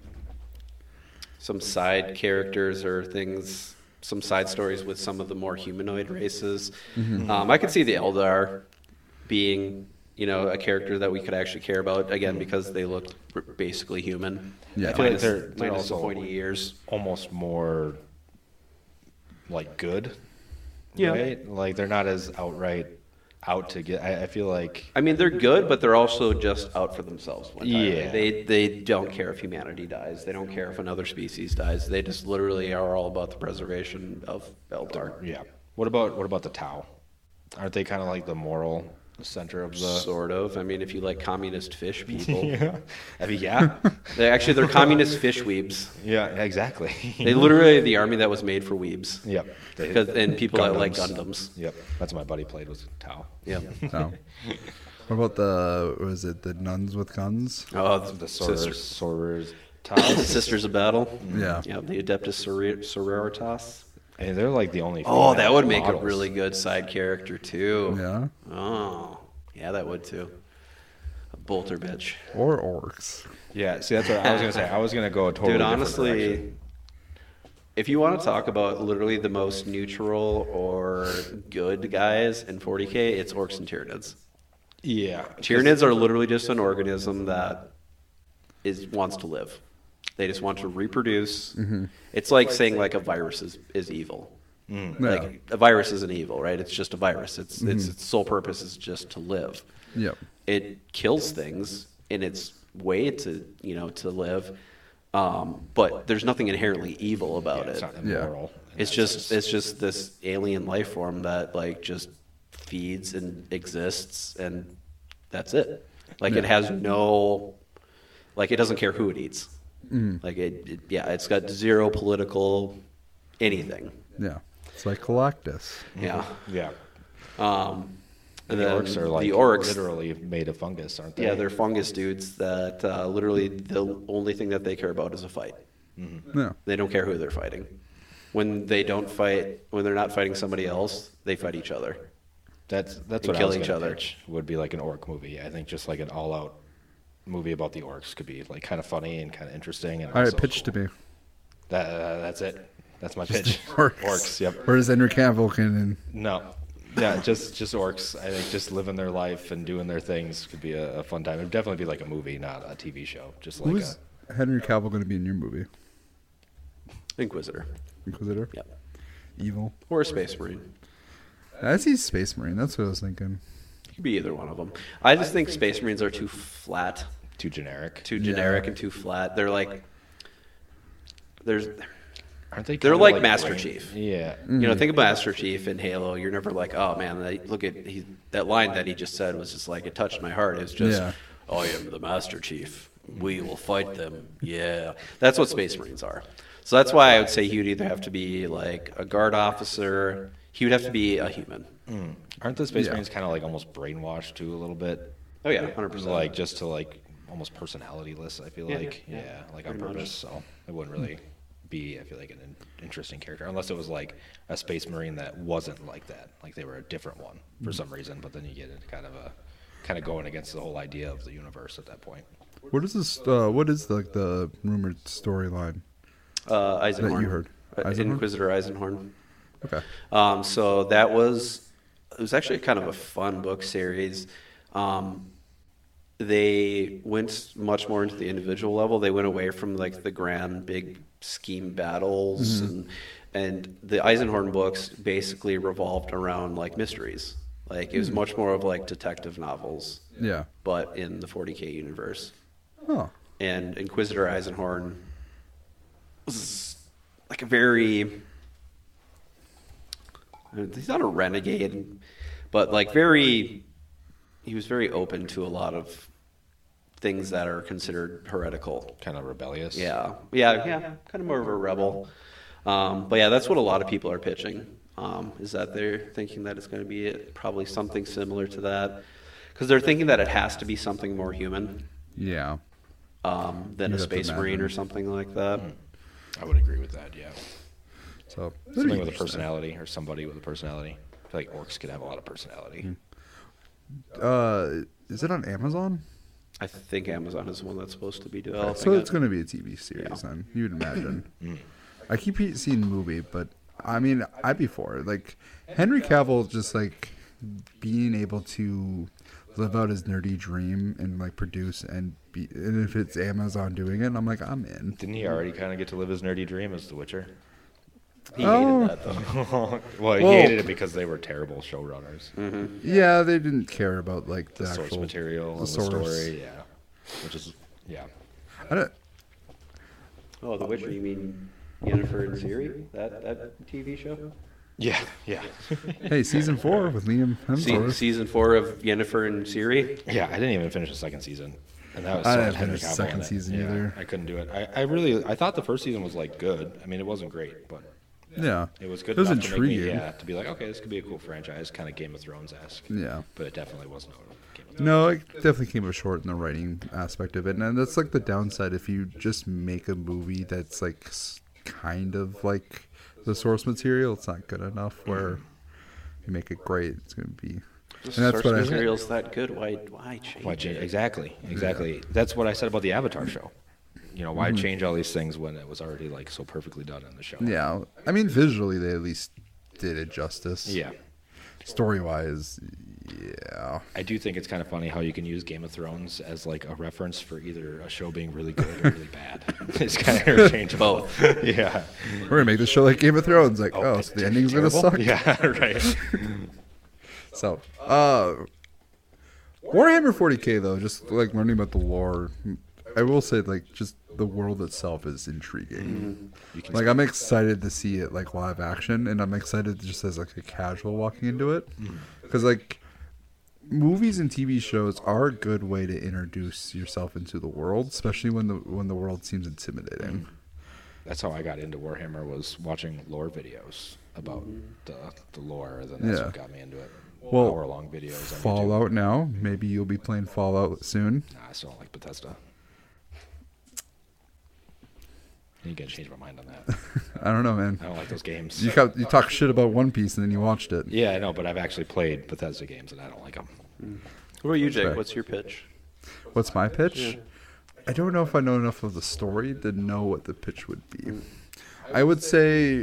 side characters or things, some side stories with some of the more humanoid races. I could see the Eldar being, a character that we could actually care about, again, because they look basically human. Yeah. I feel like Minus, they're minus the also pointy ears. almost more good. Yeah. Right? Like they're not as outright out to get. I feel like I mean, they're good, but they're also just out for themselves. Entirely. Yeah. They don't care if humanity dies. They don't care if another species dies. They just literally are all about the preservation of Eldar. yeah. What about the Tau? Aren't they kind of like the moral the center of the. Sort of. I mean, if you like communist fish people. Yeah. I mean, yeah. They're communist fish weebs. Yeah, exactly. They literally are the army that was made for weebs. Yep. And people that like Gundams. Yep. That's what my buddy played was Tau. Yep. No. What about the nuns with guns? Oh, The sisters. Sorors. Sisters of Battle. Yeah. Yeah, the Adeptus Sororitas. And they're like the only. Oh, that would make models. a really good side character, too. Yeah. Oh, yeah, that would, too. A bolter bitch. Or orcs. Yeah, see, that's what I was gonna say. I was gonna go a totally Dude, different honestly, direction. if you want to talk about literally the most neutral or good guys in 40K, it's orcs and Tyranids. Yeah, Tyranids are literally just an organism that wants to live. They just want to reproduce. Mm-hmm. It's like saying like a virus is evil. Yeah. Like a virus isn't evil, right? It's just a virus. Its sole purpose is just to live. Yep. It kills things in its way to live, but there's nothing inherently evil about it's it. not immoral. It's just this alien life form that like just feeds and exists, and that's it. Like it has no, like it doesn't care who it eats. Like it's got zero political anything. Yeah. It's like Galactus. Yeah. Yeah, And the then orcs are like the orcs, literally made of fungus, aren't they? yeah, they're fungus dudes that literally the only thing that they care about is a fight. Yeah. They don't care who they're fighting. When they don't fight, when they're not fighting somebody else, they fight each other. That's And what I kill was each gonna other. pitch, would be like an orc movie. I think just like an all-out movie about the orcs could be like kind of funny and kind of interesting. And All right, also pitch cool. to me. That's it. That's my pitch. Orcs. Orcs. Yep. Where does Henry Cavill can? No. Yeah, just orcs. I think just living their life and doing their things could be a fun time. It'd definitely be like a movie, not a TV show. Just like Who's Henry Cavill going to be in your movie? Inquisitor. Inquisitor? Yep. Evil? Or a space marine. I see Space Marine. That's what I was thinking. It could be either one of them. I just think space marines are too flat, too generic. too generic, and too flat. They're like, Aren't they? they're kinda like Master brain- Chief. Yeah. You know, think of Master Chief in Halo. You're never like, oh man, look at that line that he just said was just like it touched my heart. It was just, Yeah. I am the Master Chief. We will fight them. Yeah, that's what Space Marines are. So that's why I would say he would either have to be like a guard officer. He would have to be a human. Aren't the Space Yeah. Marines kind of like almost brainwashed too a little bit? Oh yeah, 100%. Like just to like almost personality-less. I feel Yeah, like yeah, like on pretty much. purpose. So it wouldn't really be, I feel like, an interesting character unless it was like a Space Marine that wasn't like that. Like they were a different one for some reason. But then you get into kind of going against the whole idea of the universe at that point. What is this? What is like the rumored storyline Eisenhorn. that you heard? Eisenhorn? Inquisitor Eisenhorn. Okay. So it was actually kind of a fun book series. They went much more into the individual level. They went away from like the grand big scheme battles, and the Eisenhorn books basically revolved around like mysteries. Like it was much more of like detective novels, Yeah. but in the 40K universe. Oh. And Inquisitor Eisenhorn was like a very, he's not a renegade, but like he was very open to a lot of things that are considered heretical. Kind of rebellious. Yeah, kind of more of a rebel. But yeah, that's what a lot of people are pitching, is that they're thinking that it's going to be probably something similar to that, because they're thinking that it has to be something more human Yeah. than You'd a have to Space Marine imagine. or something like that. I would agree with that. Yeah. So Something with a personality or somebody with a personality. I feel like orcs could have a lot of personality. Is it on Amazon? I think Amazon is the one that's supposed to be developing So it. it's going to be a TV series then. You'd imagine. Mm. I keep seeing the movie, but I mean, I'd be for it. Like Henry Cavill, just like being able to live out his nerdy dream and like produce and if it's Amazon doing it, I'm like, I'm in. Didn't he already kind of get to live his nerdy dream as The Witcher? He Oh. hated that though. Well, he Well- hated it because they were terrible showrunners. Yeah, they didn't care about like the, The source actual material and the source. story, yeah. Which is, yeah. I don't, Oh, The Witcher, you mean Yennefer and Ciri? That TV show? Yeah, yeah. Hey, season 4 with Liam Hemsworth. Season 4 of Yennefer and Ciri. Yeah, I didn't even finish the second season. And that was I so didn't Henry finish the Cavill second in it. season Yeah, either. I couldn't do it. I thought the first season was like good. I mean, it wasn't great, but Yeah. it was good It was enough to make me, intriguing. to be like, okay, this could be a cool franchise, kind of Game of Thrones-esque. Yeah. But it definitely wasn't a Game of Thrones. No, it definitely came up short in the writing aspect of it. And that's like the downside if you just make a movie that's like kind of like the source material, it's not good enough where you make it great. It's going to be... The And that's source what I- material's that good. Why change? Why change? it? Exactly. That's what I said about the Avatar show. You know, why change all these things when it was already like so perfectly done in the show? Yeah. I mean, visually, they at least did it justice. Yeah. Story-wise, yeah. I do think it's kind of funny how you can use Game of Thrones as like a reference for either a show being really good or really bad. It's kind of interchangeable. Yeah. We're going to make this show like Game of Thrones. Like, oh, so the ending's going to suck? Yeah, right. So, Warhammer 40K, though, just like learning about the lore, I will say, like, just the world itself is intriguing. Like, I'm excited to see it, like, live action, and I'm excited just as, like, a casual walking into it. Because, like, movies and TV shows are a good way to introduce yourself into the world, especially when the world seems intimidating. That's how I got into Warhammer, was watching lore videos about the lore, and then that's what got me into it. Well, hour-long videos on YouTube. Fallout now. Maybe you'll be playing Fallout soon. Nah, I still don't like Bethesda. You can change my mind on that. I don't know, man. I don't like those games. You talk shit about One Piece and then you watched it. Yeah, I know, but I've actually played Bethesda games and I don't like them. What about you, Jake? Right. What's your pitch? What's my pitch? I don't know if I know enough of the story to know what the pitch would be. I would say,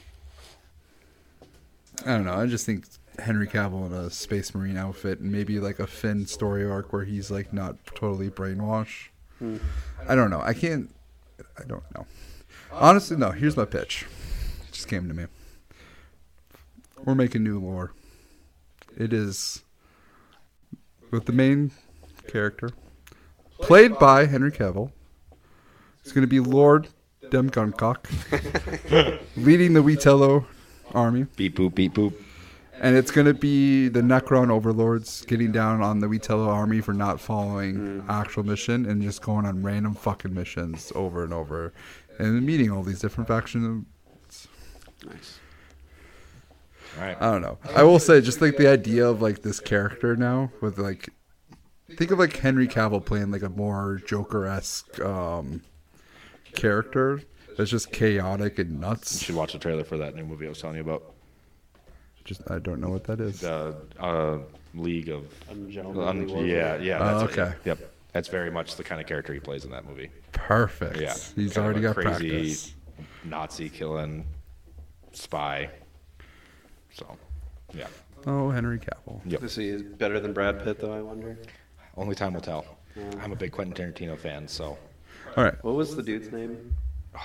I don't know. I just think Henry Cavill in a Space Marine outfit and maybe like a Finn story arc where he's like not totally brainwashed. I don't know. I don't know. Honestly, no. Here's my pitch. It just came to me. We're making new lore. It is with the main character, played by Henry Cavill. It's going to be Lord Demguncock, leading the Wheatello army. Beep boop, beep boop. And it's going to be the Necron overlords getting down on the Wheatello army for not following actual mission and just going on random fucking missions over and over. And then meeting all these different factions. Nice. All right. I don't know. I will say, just like the idea of like this character now with like, think of like Henry Cavill playing like a more Joker-esque character that's just chaotic and You nuts. should watch the trailer for that new movie I was telling you about. Just I don't know what that is. The League of... Ungentlemanly Warlord. yeah. Oh, That's okay. Yep. That's very much the kind of character he plays in that movie. Perfect. Yeah. He's Kind of already a got crazy practice. Nazi killing spy. So, yeah. Oh, Henry Cavill. Yep. Is he better than Brad Pitt, though, I wonder? Only time will tell. I'm a big Quentin Tarantino fan, so... All right. What was the dude's name? I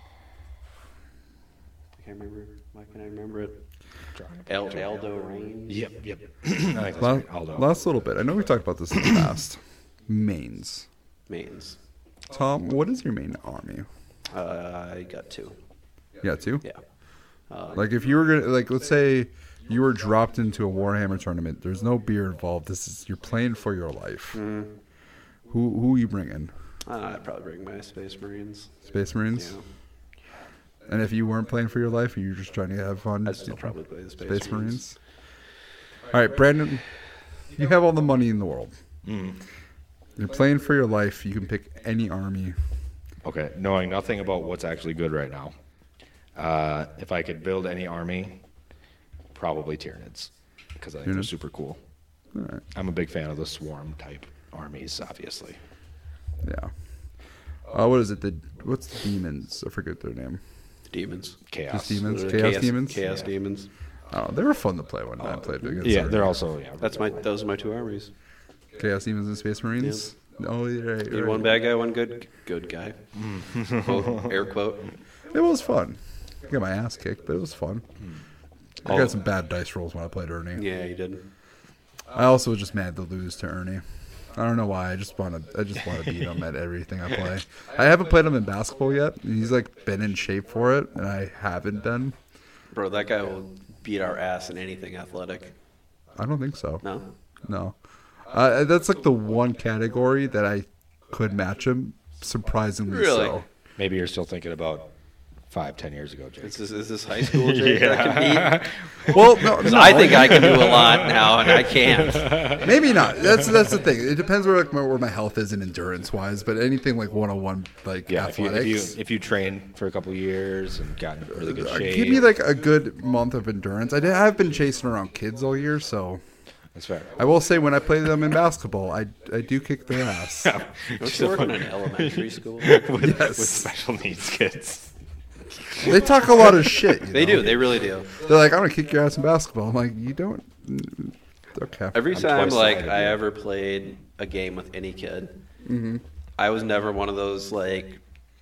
can't remember. Why can't I remember it? Aldo Rain? Yep. I think that's Last, great. Aldo. last little bit. I know we talked about this in the past. Mains. Mains. Tom, what is your main army? I got 2. You got 2? Yeah. Like if you were gonna, like, let's say you were dropped into a Warhammer tournament. There's no beer involved. You're playing for your life. Who are you bringing? I'd probably bring my Space Marines. Space Marines. Yeah. And if you weren't playing for your life, and you're just trying to have fun, I'd still probably play the Space Marines. All right, Brandon, you have all the money in the world. You're playing for your life. You can pick any army. Okay, knowing nothing about what's actually good right now, if I could build any army, probably Tyranids, because I think they're Tyranids? super cool. All right. I'm a big fan of the swarm type armies, obviously. Yeah. What is it? What's the demons? I forget their name. Demons. Chaos. Just demons? Chaos demons? Chaos demons. Oh, they were fun to play when I played against. Yeah, them. they're also Those are my 2 armies. Chaos demons and Space Marines. Oh, you're right. You You're one right. bad guy, one good guy. Quote, air quote. It was fun. I got my ass kicked, but it was fun. I got some bad dice rolls when I played Ernie. Yeah, you did. I also was just mad to lose to Ernie. I don't know why. I just want to beat him at everything I play. I haven't played him in basketball yet. He's like been in shape for it, and I haven't been. Bro, that guy will beat our ass in anything athletic. I don't think so. No? That's like the one category that I could match him. Surprisingly Really? so. Maybe you're still thinking about 5-10 years ago, Jake. Is this high school, Jake, that can beat? Well, no, I think I can do a lot now, and I can't. maybe not. That's the thing. It depends where my health is in endurance wise. But anything like 101, like athletics. If you train for a couple of years and got in really good shape, Give me like a good month of endurance. I've been chasing around kids all year, so. That's fair. I will say when I play them in basketball, I do kick their ass. Don't you work in an elementary school? with special needs kids. They talk a lot of shit. They do. They really do. They're like, I'm gonna kick your ass in basketball. I'm like, you don't. Okay. Every I'm time twice like ahead of I you. ever played a game with any kid, I was never one of those like,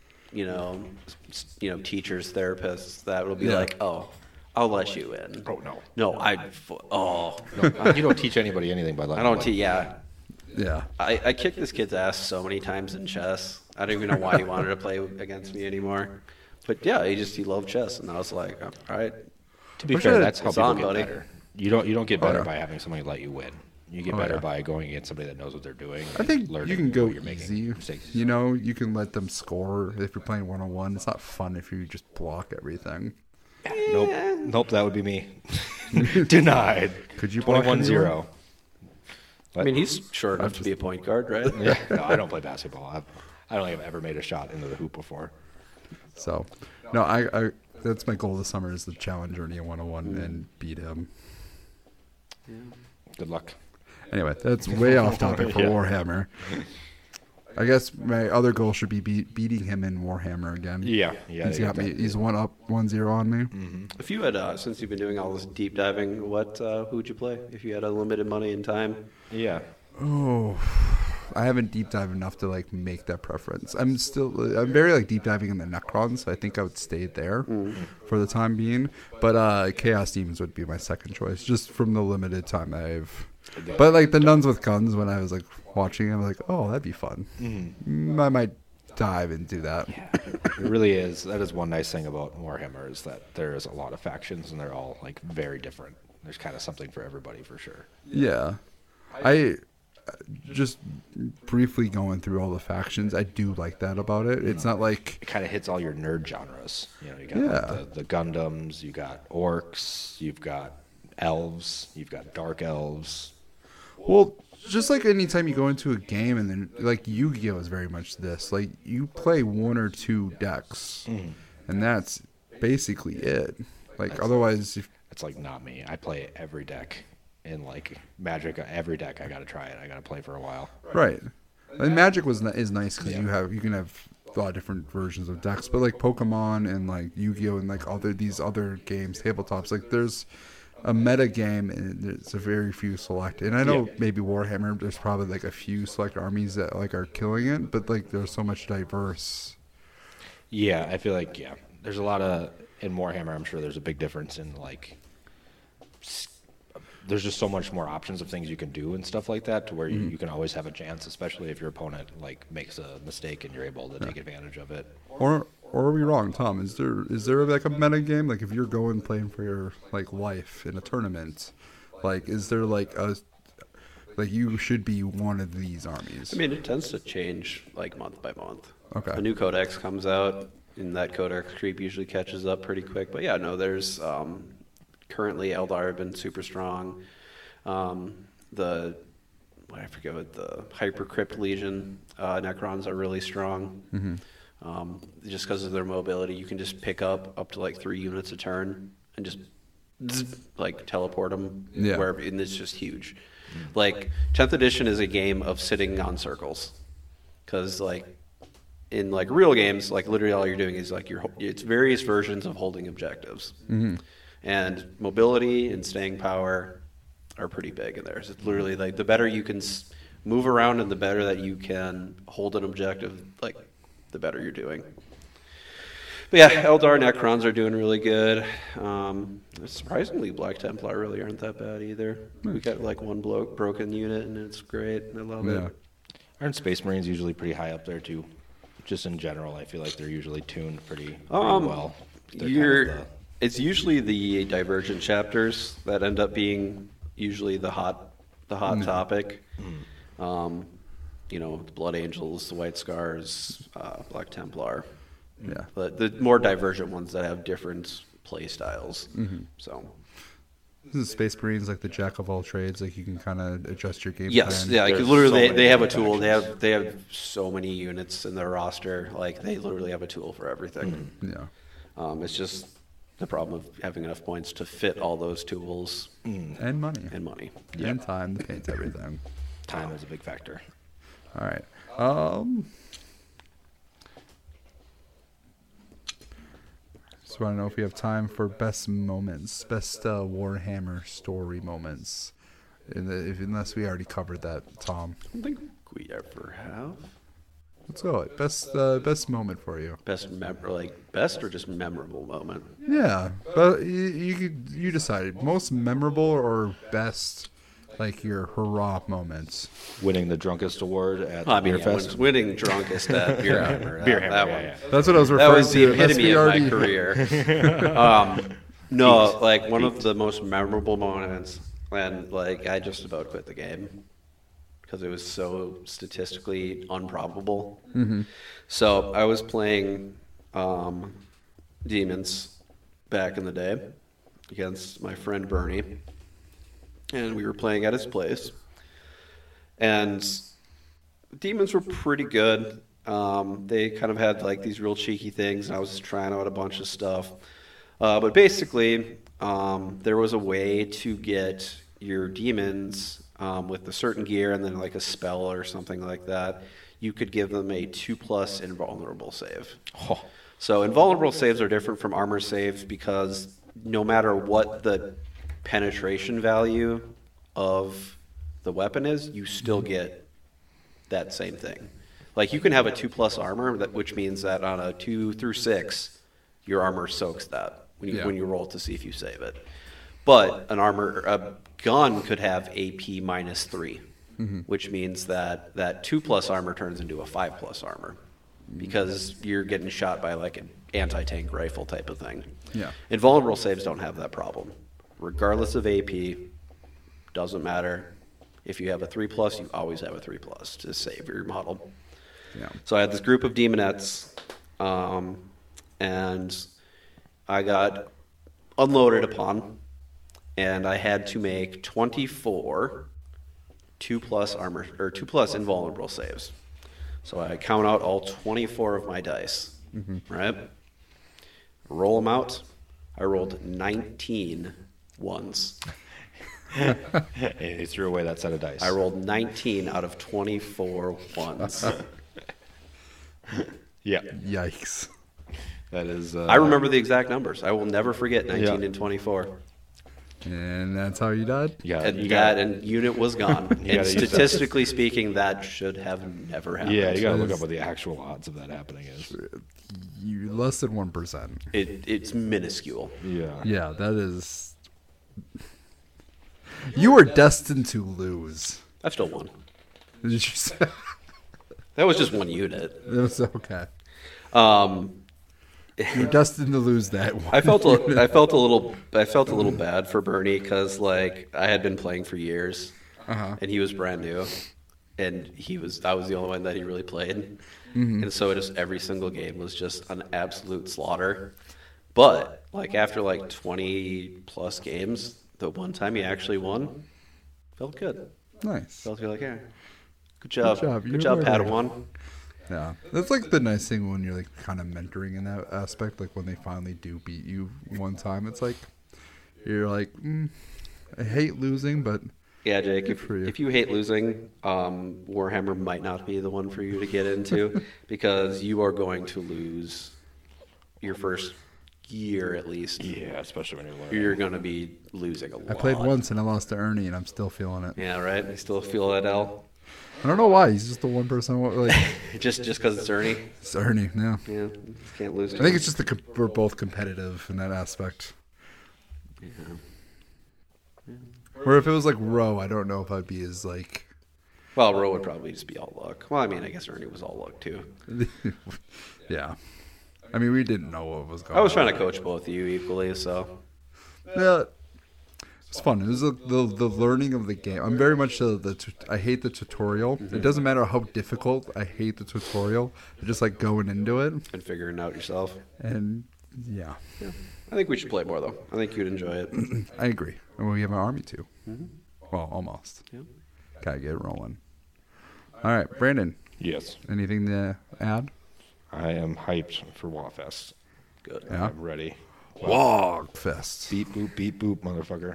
teachers, therapists that will be Yeah. like, oh, I'll let you in. Oh, no. No, You don't teach anybody anything by letting I don't. them. Yeah, Yeah. I kicked this kid's ass so many times in chess. I don't even know why he wanted to play against me anymore. But yeah, he loved chess, and I was like, all right. To be Wish fair, I- that's how It's people on, get buddy. better. You don't get better yeah. by having somebody let you win. You get Oh, better yeah. by going against somebody that knows what they're doing. I think and learning you can go what you're making easy. mistakes. You can let them score if you're playing 1-on-1. It's not fun if you just block everything. Nope, that would be me. Denied. Could you block 21-0. I mean, he's short enough to be a point guard, right? Yeah, no, I don't play basketball. I don't think I've ever made a shot into the hoop before. So, no, I that's my goal this summer is to challenge Ernie in 1-on-1 and beat him. Good luck. Anyway, that's way off topic for Yeah. Warhammer. I guess my other goal should be beating him in Warhammer again. Yeah. He's got me. He's 1-0 on me. If you had, since you've been doing all this deep diving, who would you play if you had unlimited money and time? Yeah. Oh, I haven't deep dived enough to like make that preference. I'm very like deep diving in the Necrons, so I think I would stay there for the time being. But Chaos Demons would be my second choice, just from the limited time I've. But like the Nuns with Guns, when I was like watching, I was like, oh, that'd be fun. I might dive and do that. It really is. That is one nice thing about Warhammer is that there's a lot of factions and they're all like very different. There's kind of something for everybody for sure. Yeah, I just briefly going through all the factions. I do like that about it. It's not like It kind of hits all your nerd genres. You got like, the Gundams, you got orcs, you've got elves, you've got dark elves. well, just like anytime you go into a game and then like Yu-Gi-Oh is very much this. Like you play one or two decks, and that's basically it. Like otherwise, if It's like not me. I play every deck in like Magic. Every deck I got to try it. I got to play for a while. right. And Magic is nice because you can have a lot of different versions of decks, but like Pokemon and like Yu-Gi-Oh and like these other games, tabletops, like there's a meta game and there's a very few select. And I know maybe Warhammer, there's probably like a few select armies that like are killing it, but like there's so much diverse. Yeah, I feel like there's a lot of in Warhammer. I'm sure there's a big difference in like. There's just so much more options of things you can do and stuff like that to where you can always have a chance, especially if your opponent like makes a mistake and you're able to take advantage of it. Or are we wrong, Tom? Is there like a meta game? Like if you're going playing for your like life in a tournament, like is there like you should be one of these armies? I mean, it tends to change like month by month. Okay. A new codex comes out, and that codex creep usually catches up pretty quick. But yeah, no, there's currently Eldar have been super strong. The Hypercrypt Legion Necrons are really strong. Just because of their mobility, you can just pick up to like 3 units a turn and just like teleport them wherever, and it's just huge. Like 10th edition is a game of sitting on circles, because like in like real games, like literally all you're doing is like it's various versions of holding objectives, and mobility and staying power are pretty big in there. So it's literally like the better you can move around and the better that you can hold an objective, like the better you're doing. But yeah, Eldar Necrons are doing really good. Surprisingly, Black Templar really aren't that bad either. We got like one broken unit, and it's great. I love it. Aren't Space Marines usually pretty high up there too? Just in general, I feel like they're usually tuned pretty Um, well. They're You're kind of It's usually the Divergent chapters that end up being usually the hot topic. The Blood Angels, the White Scars, Black Templar. Yeah. But the more Divergent ones that have different play styles. So. This is Space Marines, like the jack of all trades. Like you can kind of adjust your game Yes, plan. yeah. Like There's literally, so they have a many tool. factions. They have so many units in their roster. Like they literally have a tool for everything. Yeah. It's just the problem of having enough points to fit all those tools And money. and money. And time to paint everything. Time is a big factor. All right. So I don't know if we have time for best moments, best Warhammer story moments. Unless we already covered that, Tom. I don't think we ever have. Let's go. Best moment for you. Best or just memorable moment? Yeah, but you decided most memorable or best, like your hurrah moments. Winning the drunkest award at the Beer Fest. Winning drunkest at Beer Hammer. Beer that Hammer, one. yeah. That's what I was That referring was the to. unless epitome we of already- my career. No, like one of the most memorable moments, and like I just about quit the game because it was so statistically unprobable. So I was playing Demons back in the day against my friend Bernie, and we were playing at his place, and Demons were pretty good. They kind of had like these real cheeky things, and I was just trying out a bunch of stuff. But basically, there was a way to get your demons with a certain gear and then like a spell or something like that. You could give them a 2+ invulnerable save. Oh. So invulnerable saves are different from armor saves because no matter what the penetration value of the weapon is, you still get that same thing. Like you can have a 2+ armor, which means that on a 2 through 6, your armor soaks that when you roll to see if you save it. But a gun could have AP -3, which means that 2+ armor turns into a 5+ armor because you're getting shot by like an anti-tank rifle type of thing. Yeah. Invulnerable saves don't have that problem. Regardless of AP, doesn't matter. If you have a 3+, you always have a 3+ to save your model. Yeah. So I had this group of demonettes, and I got unloaded upon, and I had to make 24 2+ armor or 2+ invulnerable saves. So I count out all 24 of my dice, right? Roll them out. I rolled 19 ones. And he threw away that set of dice. I rolled 19 out of 24 ones. Yeah. Yikes. That is. I remember the exact numbers. I will never forget 19 Yeah. and 24. And that's how you died? Yeah. And unit was gone. gotta And use that. statistically speaking, that should have never happened. Yeah, you got to look That up is- what the actual odds of that happening is. You less than 1%. It's minuscule. Yeah. Yeah, that is. You were destined to lose. I still won. Did you say? That was just one unit. It was okay. Um, You're destined to lose that one. I felt a little bad for Bernie because like I had been playing for years, and he was brand new, and I was the only one that he really played, and so just every single game was just an absolute slaughter. But like after like 20+ games, the one time he actually won, felt good. Nice. Felt like, yeah, good job, job. good You job, were Padawan. Yeah, that's like the nice thing when you're like kind of mentoring in that aspect. Like when they finally do beat you one time, it's like you're like, I hate losing, but Yeah, Jake, for you. if you hate losing, Warhammer might not be the one for you to get into because you are going to lose your first year at least. Yeah, especially when you're learning. You're going to be losing a lot. I played once and I lost to Ernie, and I'm still feeling it. Yeah, right? I still feel that L. I don't know why. He's just the one person. Like Just because it's Ernie. it's Ernie. Yeah, Yeah, can't lose. I think it's just we're both competitive in that aspect. Or if it was like Roe, I don't know if I'd be as like. Well, Roe would probably just be all luck. Well, I mean, I guess Ernie was all luck too. Yeah. I mean, we didn't know what was going on. I was trying to coach both of you equally, so. Yeah. It's fun. It was the learning of the game. I'm very much I hate the tutorial. Mm-hmm. It doesn't matter how difficult. I hate the tutorial. I just like going into it. And figuring it out yourself. And, yeah. I think we should play more, though. I think you'd enjoy it. I agree. And we have an army, too. Mm-hmm. Well, almost. Yeah. Gotta get rolling. All right, Brandon. Yes. Anything to add? I am hyped for Wafest. Good. Yeah. I'm ready. Wogfest. Beep boop, motherfucker.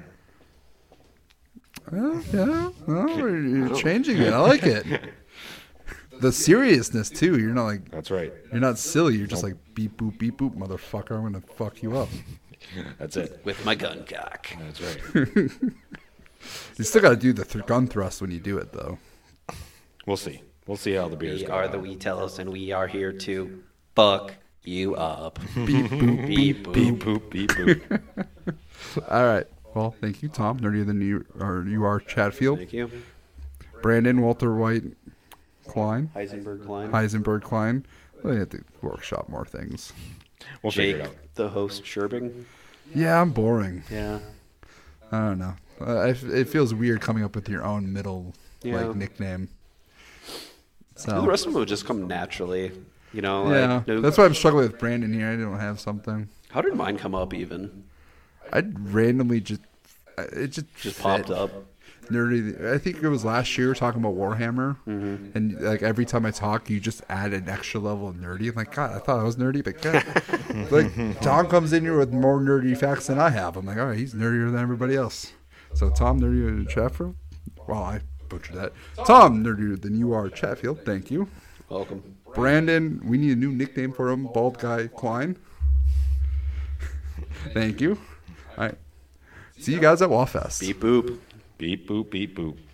Yeah. Oh, you're changing it. I like it. The seriousness too. You're not like. That's right. You're not silly. You're just like beep boop, motherfucker. I'm gonna fuck you up. That's it. With my gun cock. That's right. You still gotta do the gun thrust when you do it, though. We'll see. We'll see how the beers We go. are the Weetelos, and we are here to fuck you up. Beep boop, Beep boop. Beep boop, beep boop. All right. Well, thank you, Tom. Nerdier than you are, Chatfield. Thank you. Brandon, Walter White, Klein. Heisenberg Klein. We have to workshop more things. We'll figure it Jake, out. the host, Sherbing. Yeah, I'm boring. Yeah. I don't know. It feels weird coming up with your own middle nickname. So The rest of them would just come naturally. You know? yeah, Like, that's why I'm struggling with Brandon here. I don't have something. How did mine come up even? I randomly just Just popped up. Nerdy. I think it was last year talking about Warhammer, and like every time I talk, you just add an extra level of nerdy. I'm like, God, I thought I was nerdy, but God, like Tom comes in here with more nerdy facts than I have. I'm like, all right, he's nerdier than everybody else. So Tom, nerdier than Chatfield. Well, I butchered that. Tom, nerdier than you are, Chatfield. Thank you. Welcome. Brandon, we need a new nickname for him. Bald guy Klein. Thank you. All right. See you guys at Wallfest. Beep boop. Beep boop, beep boop.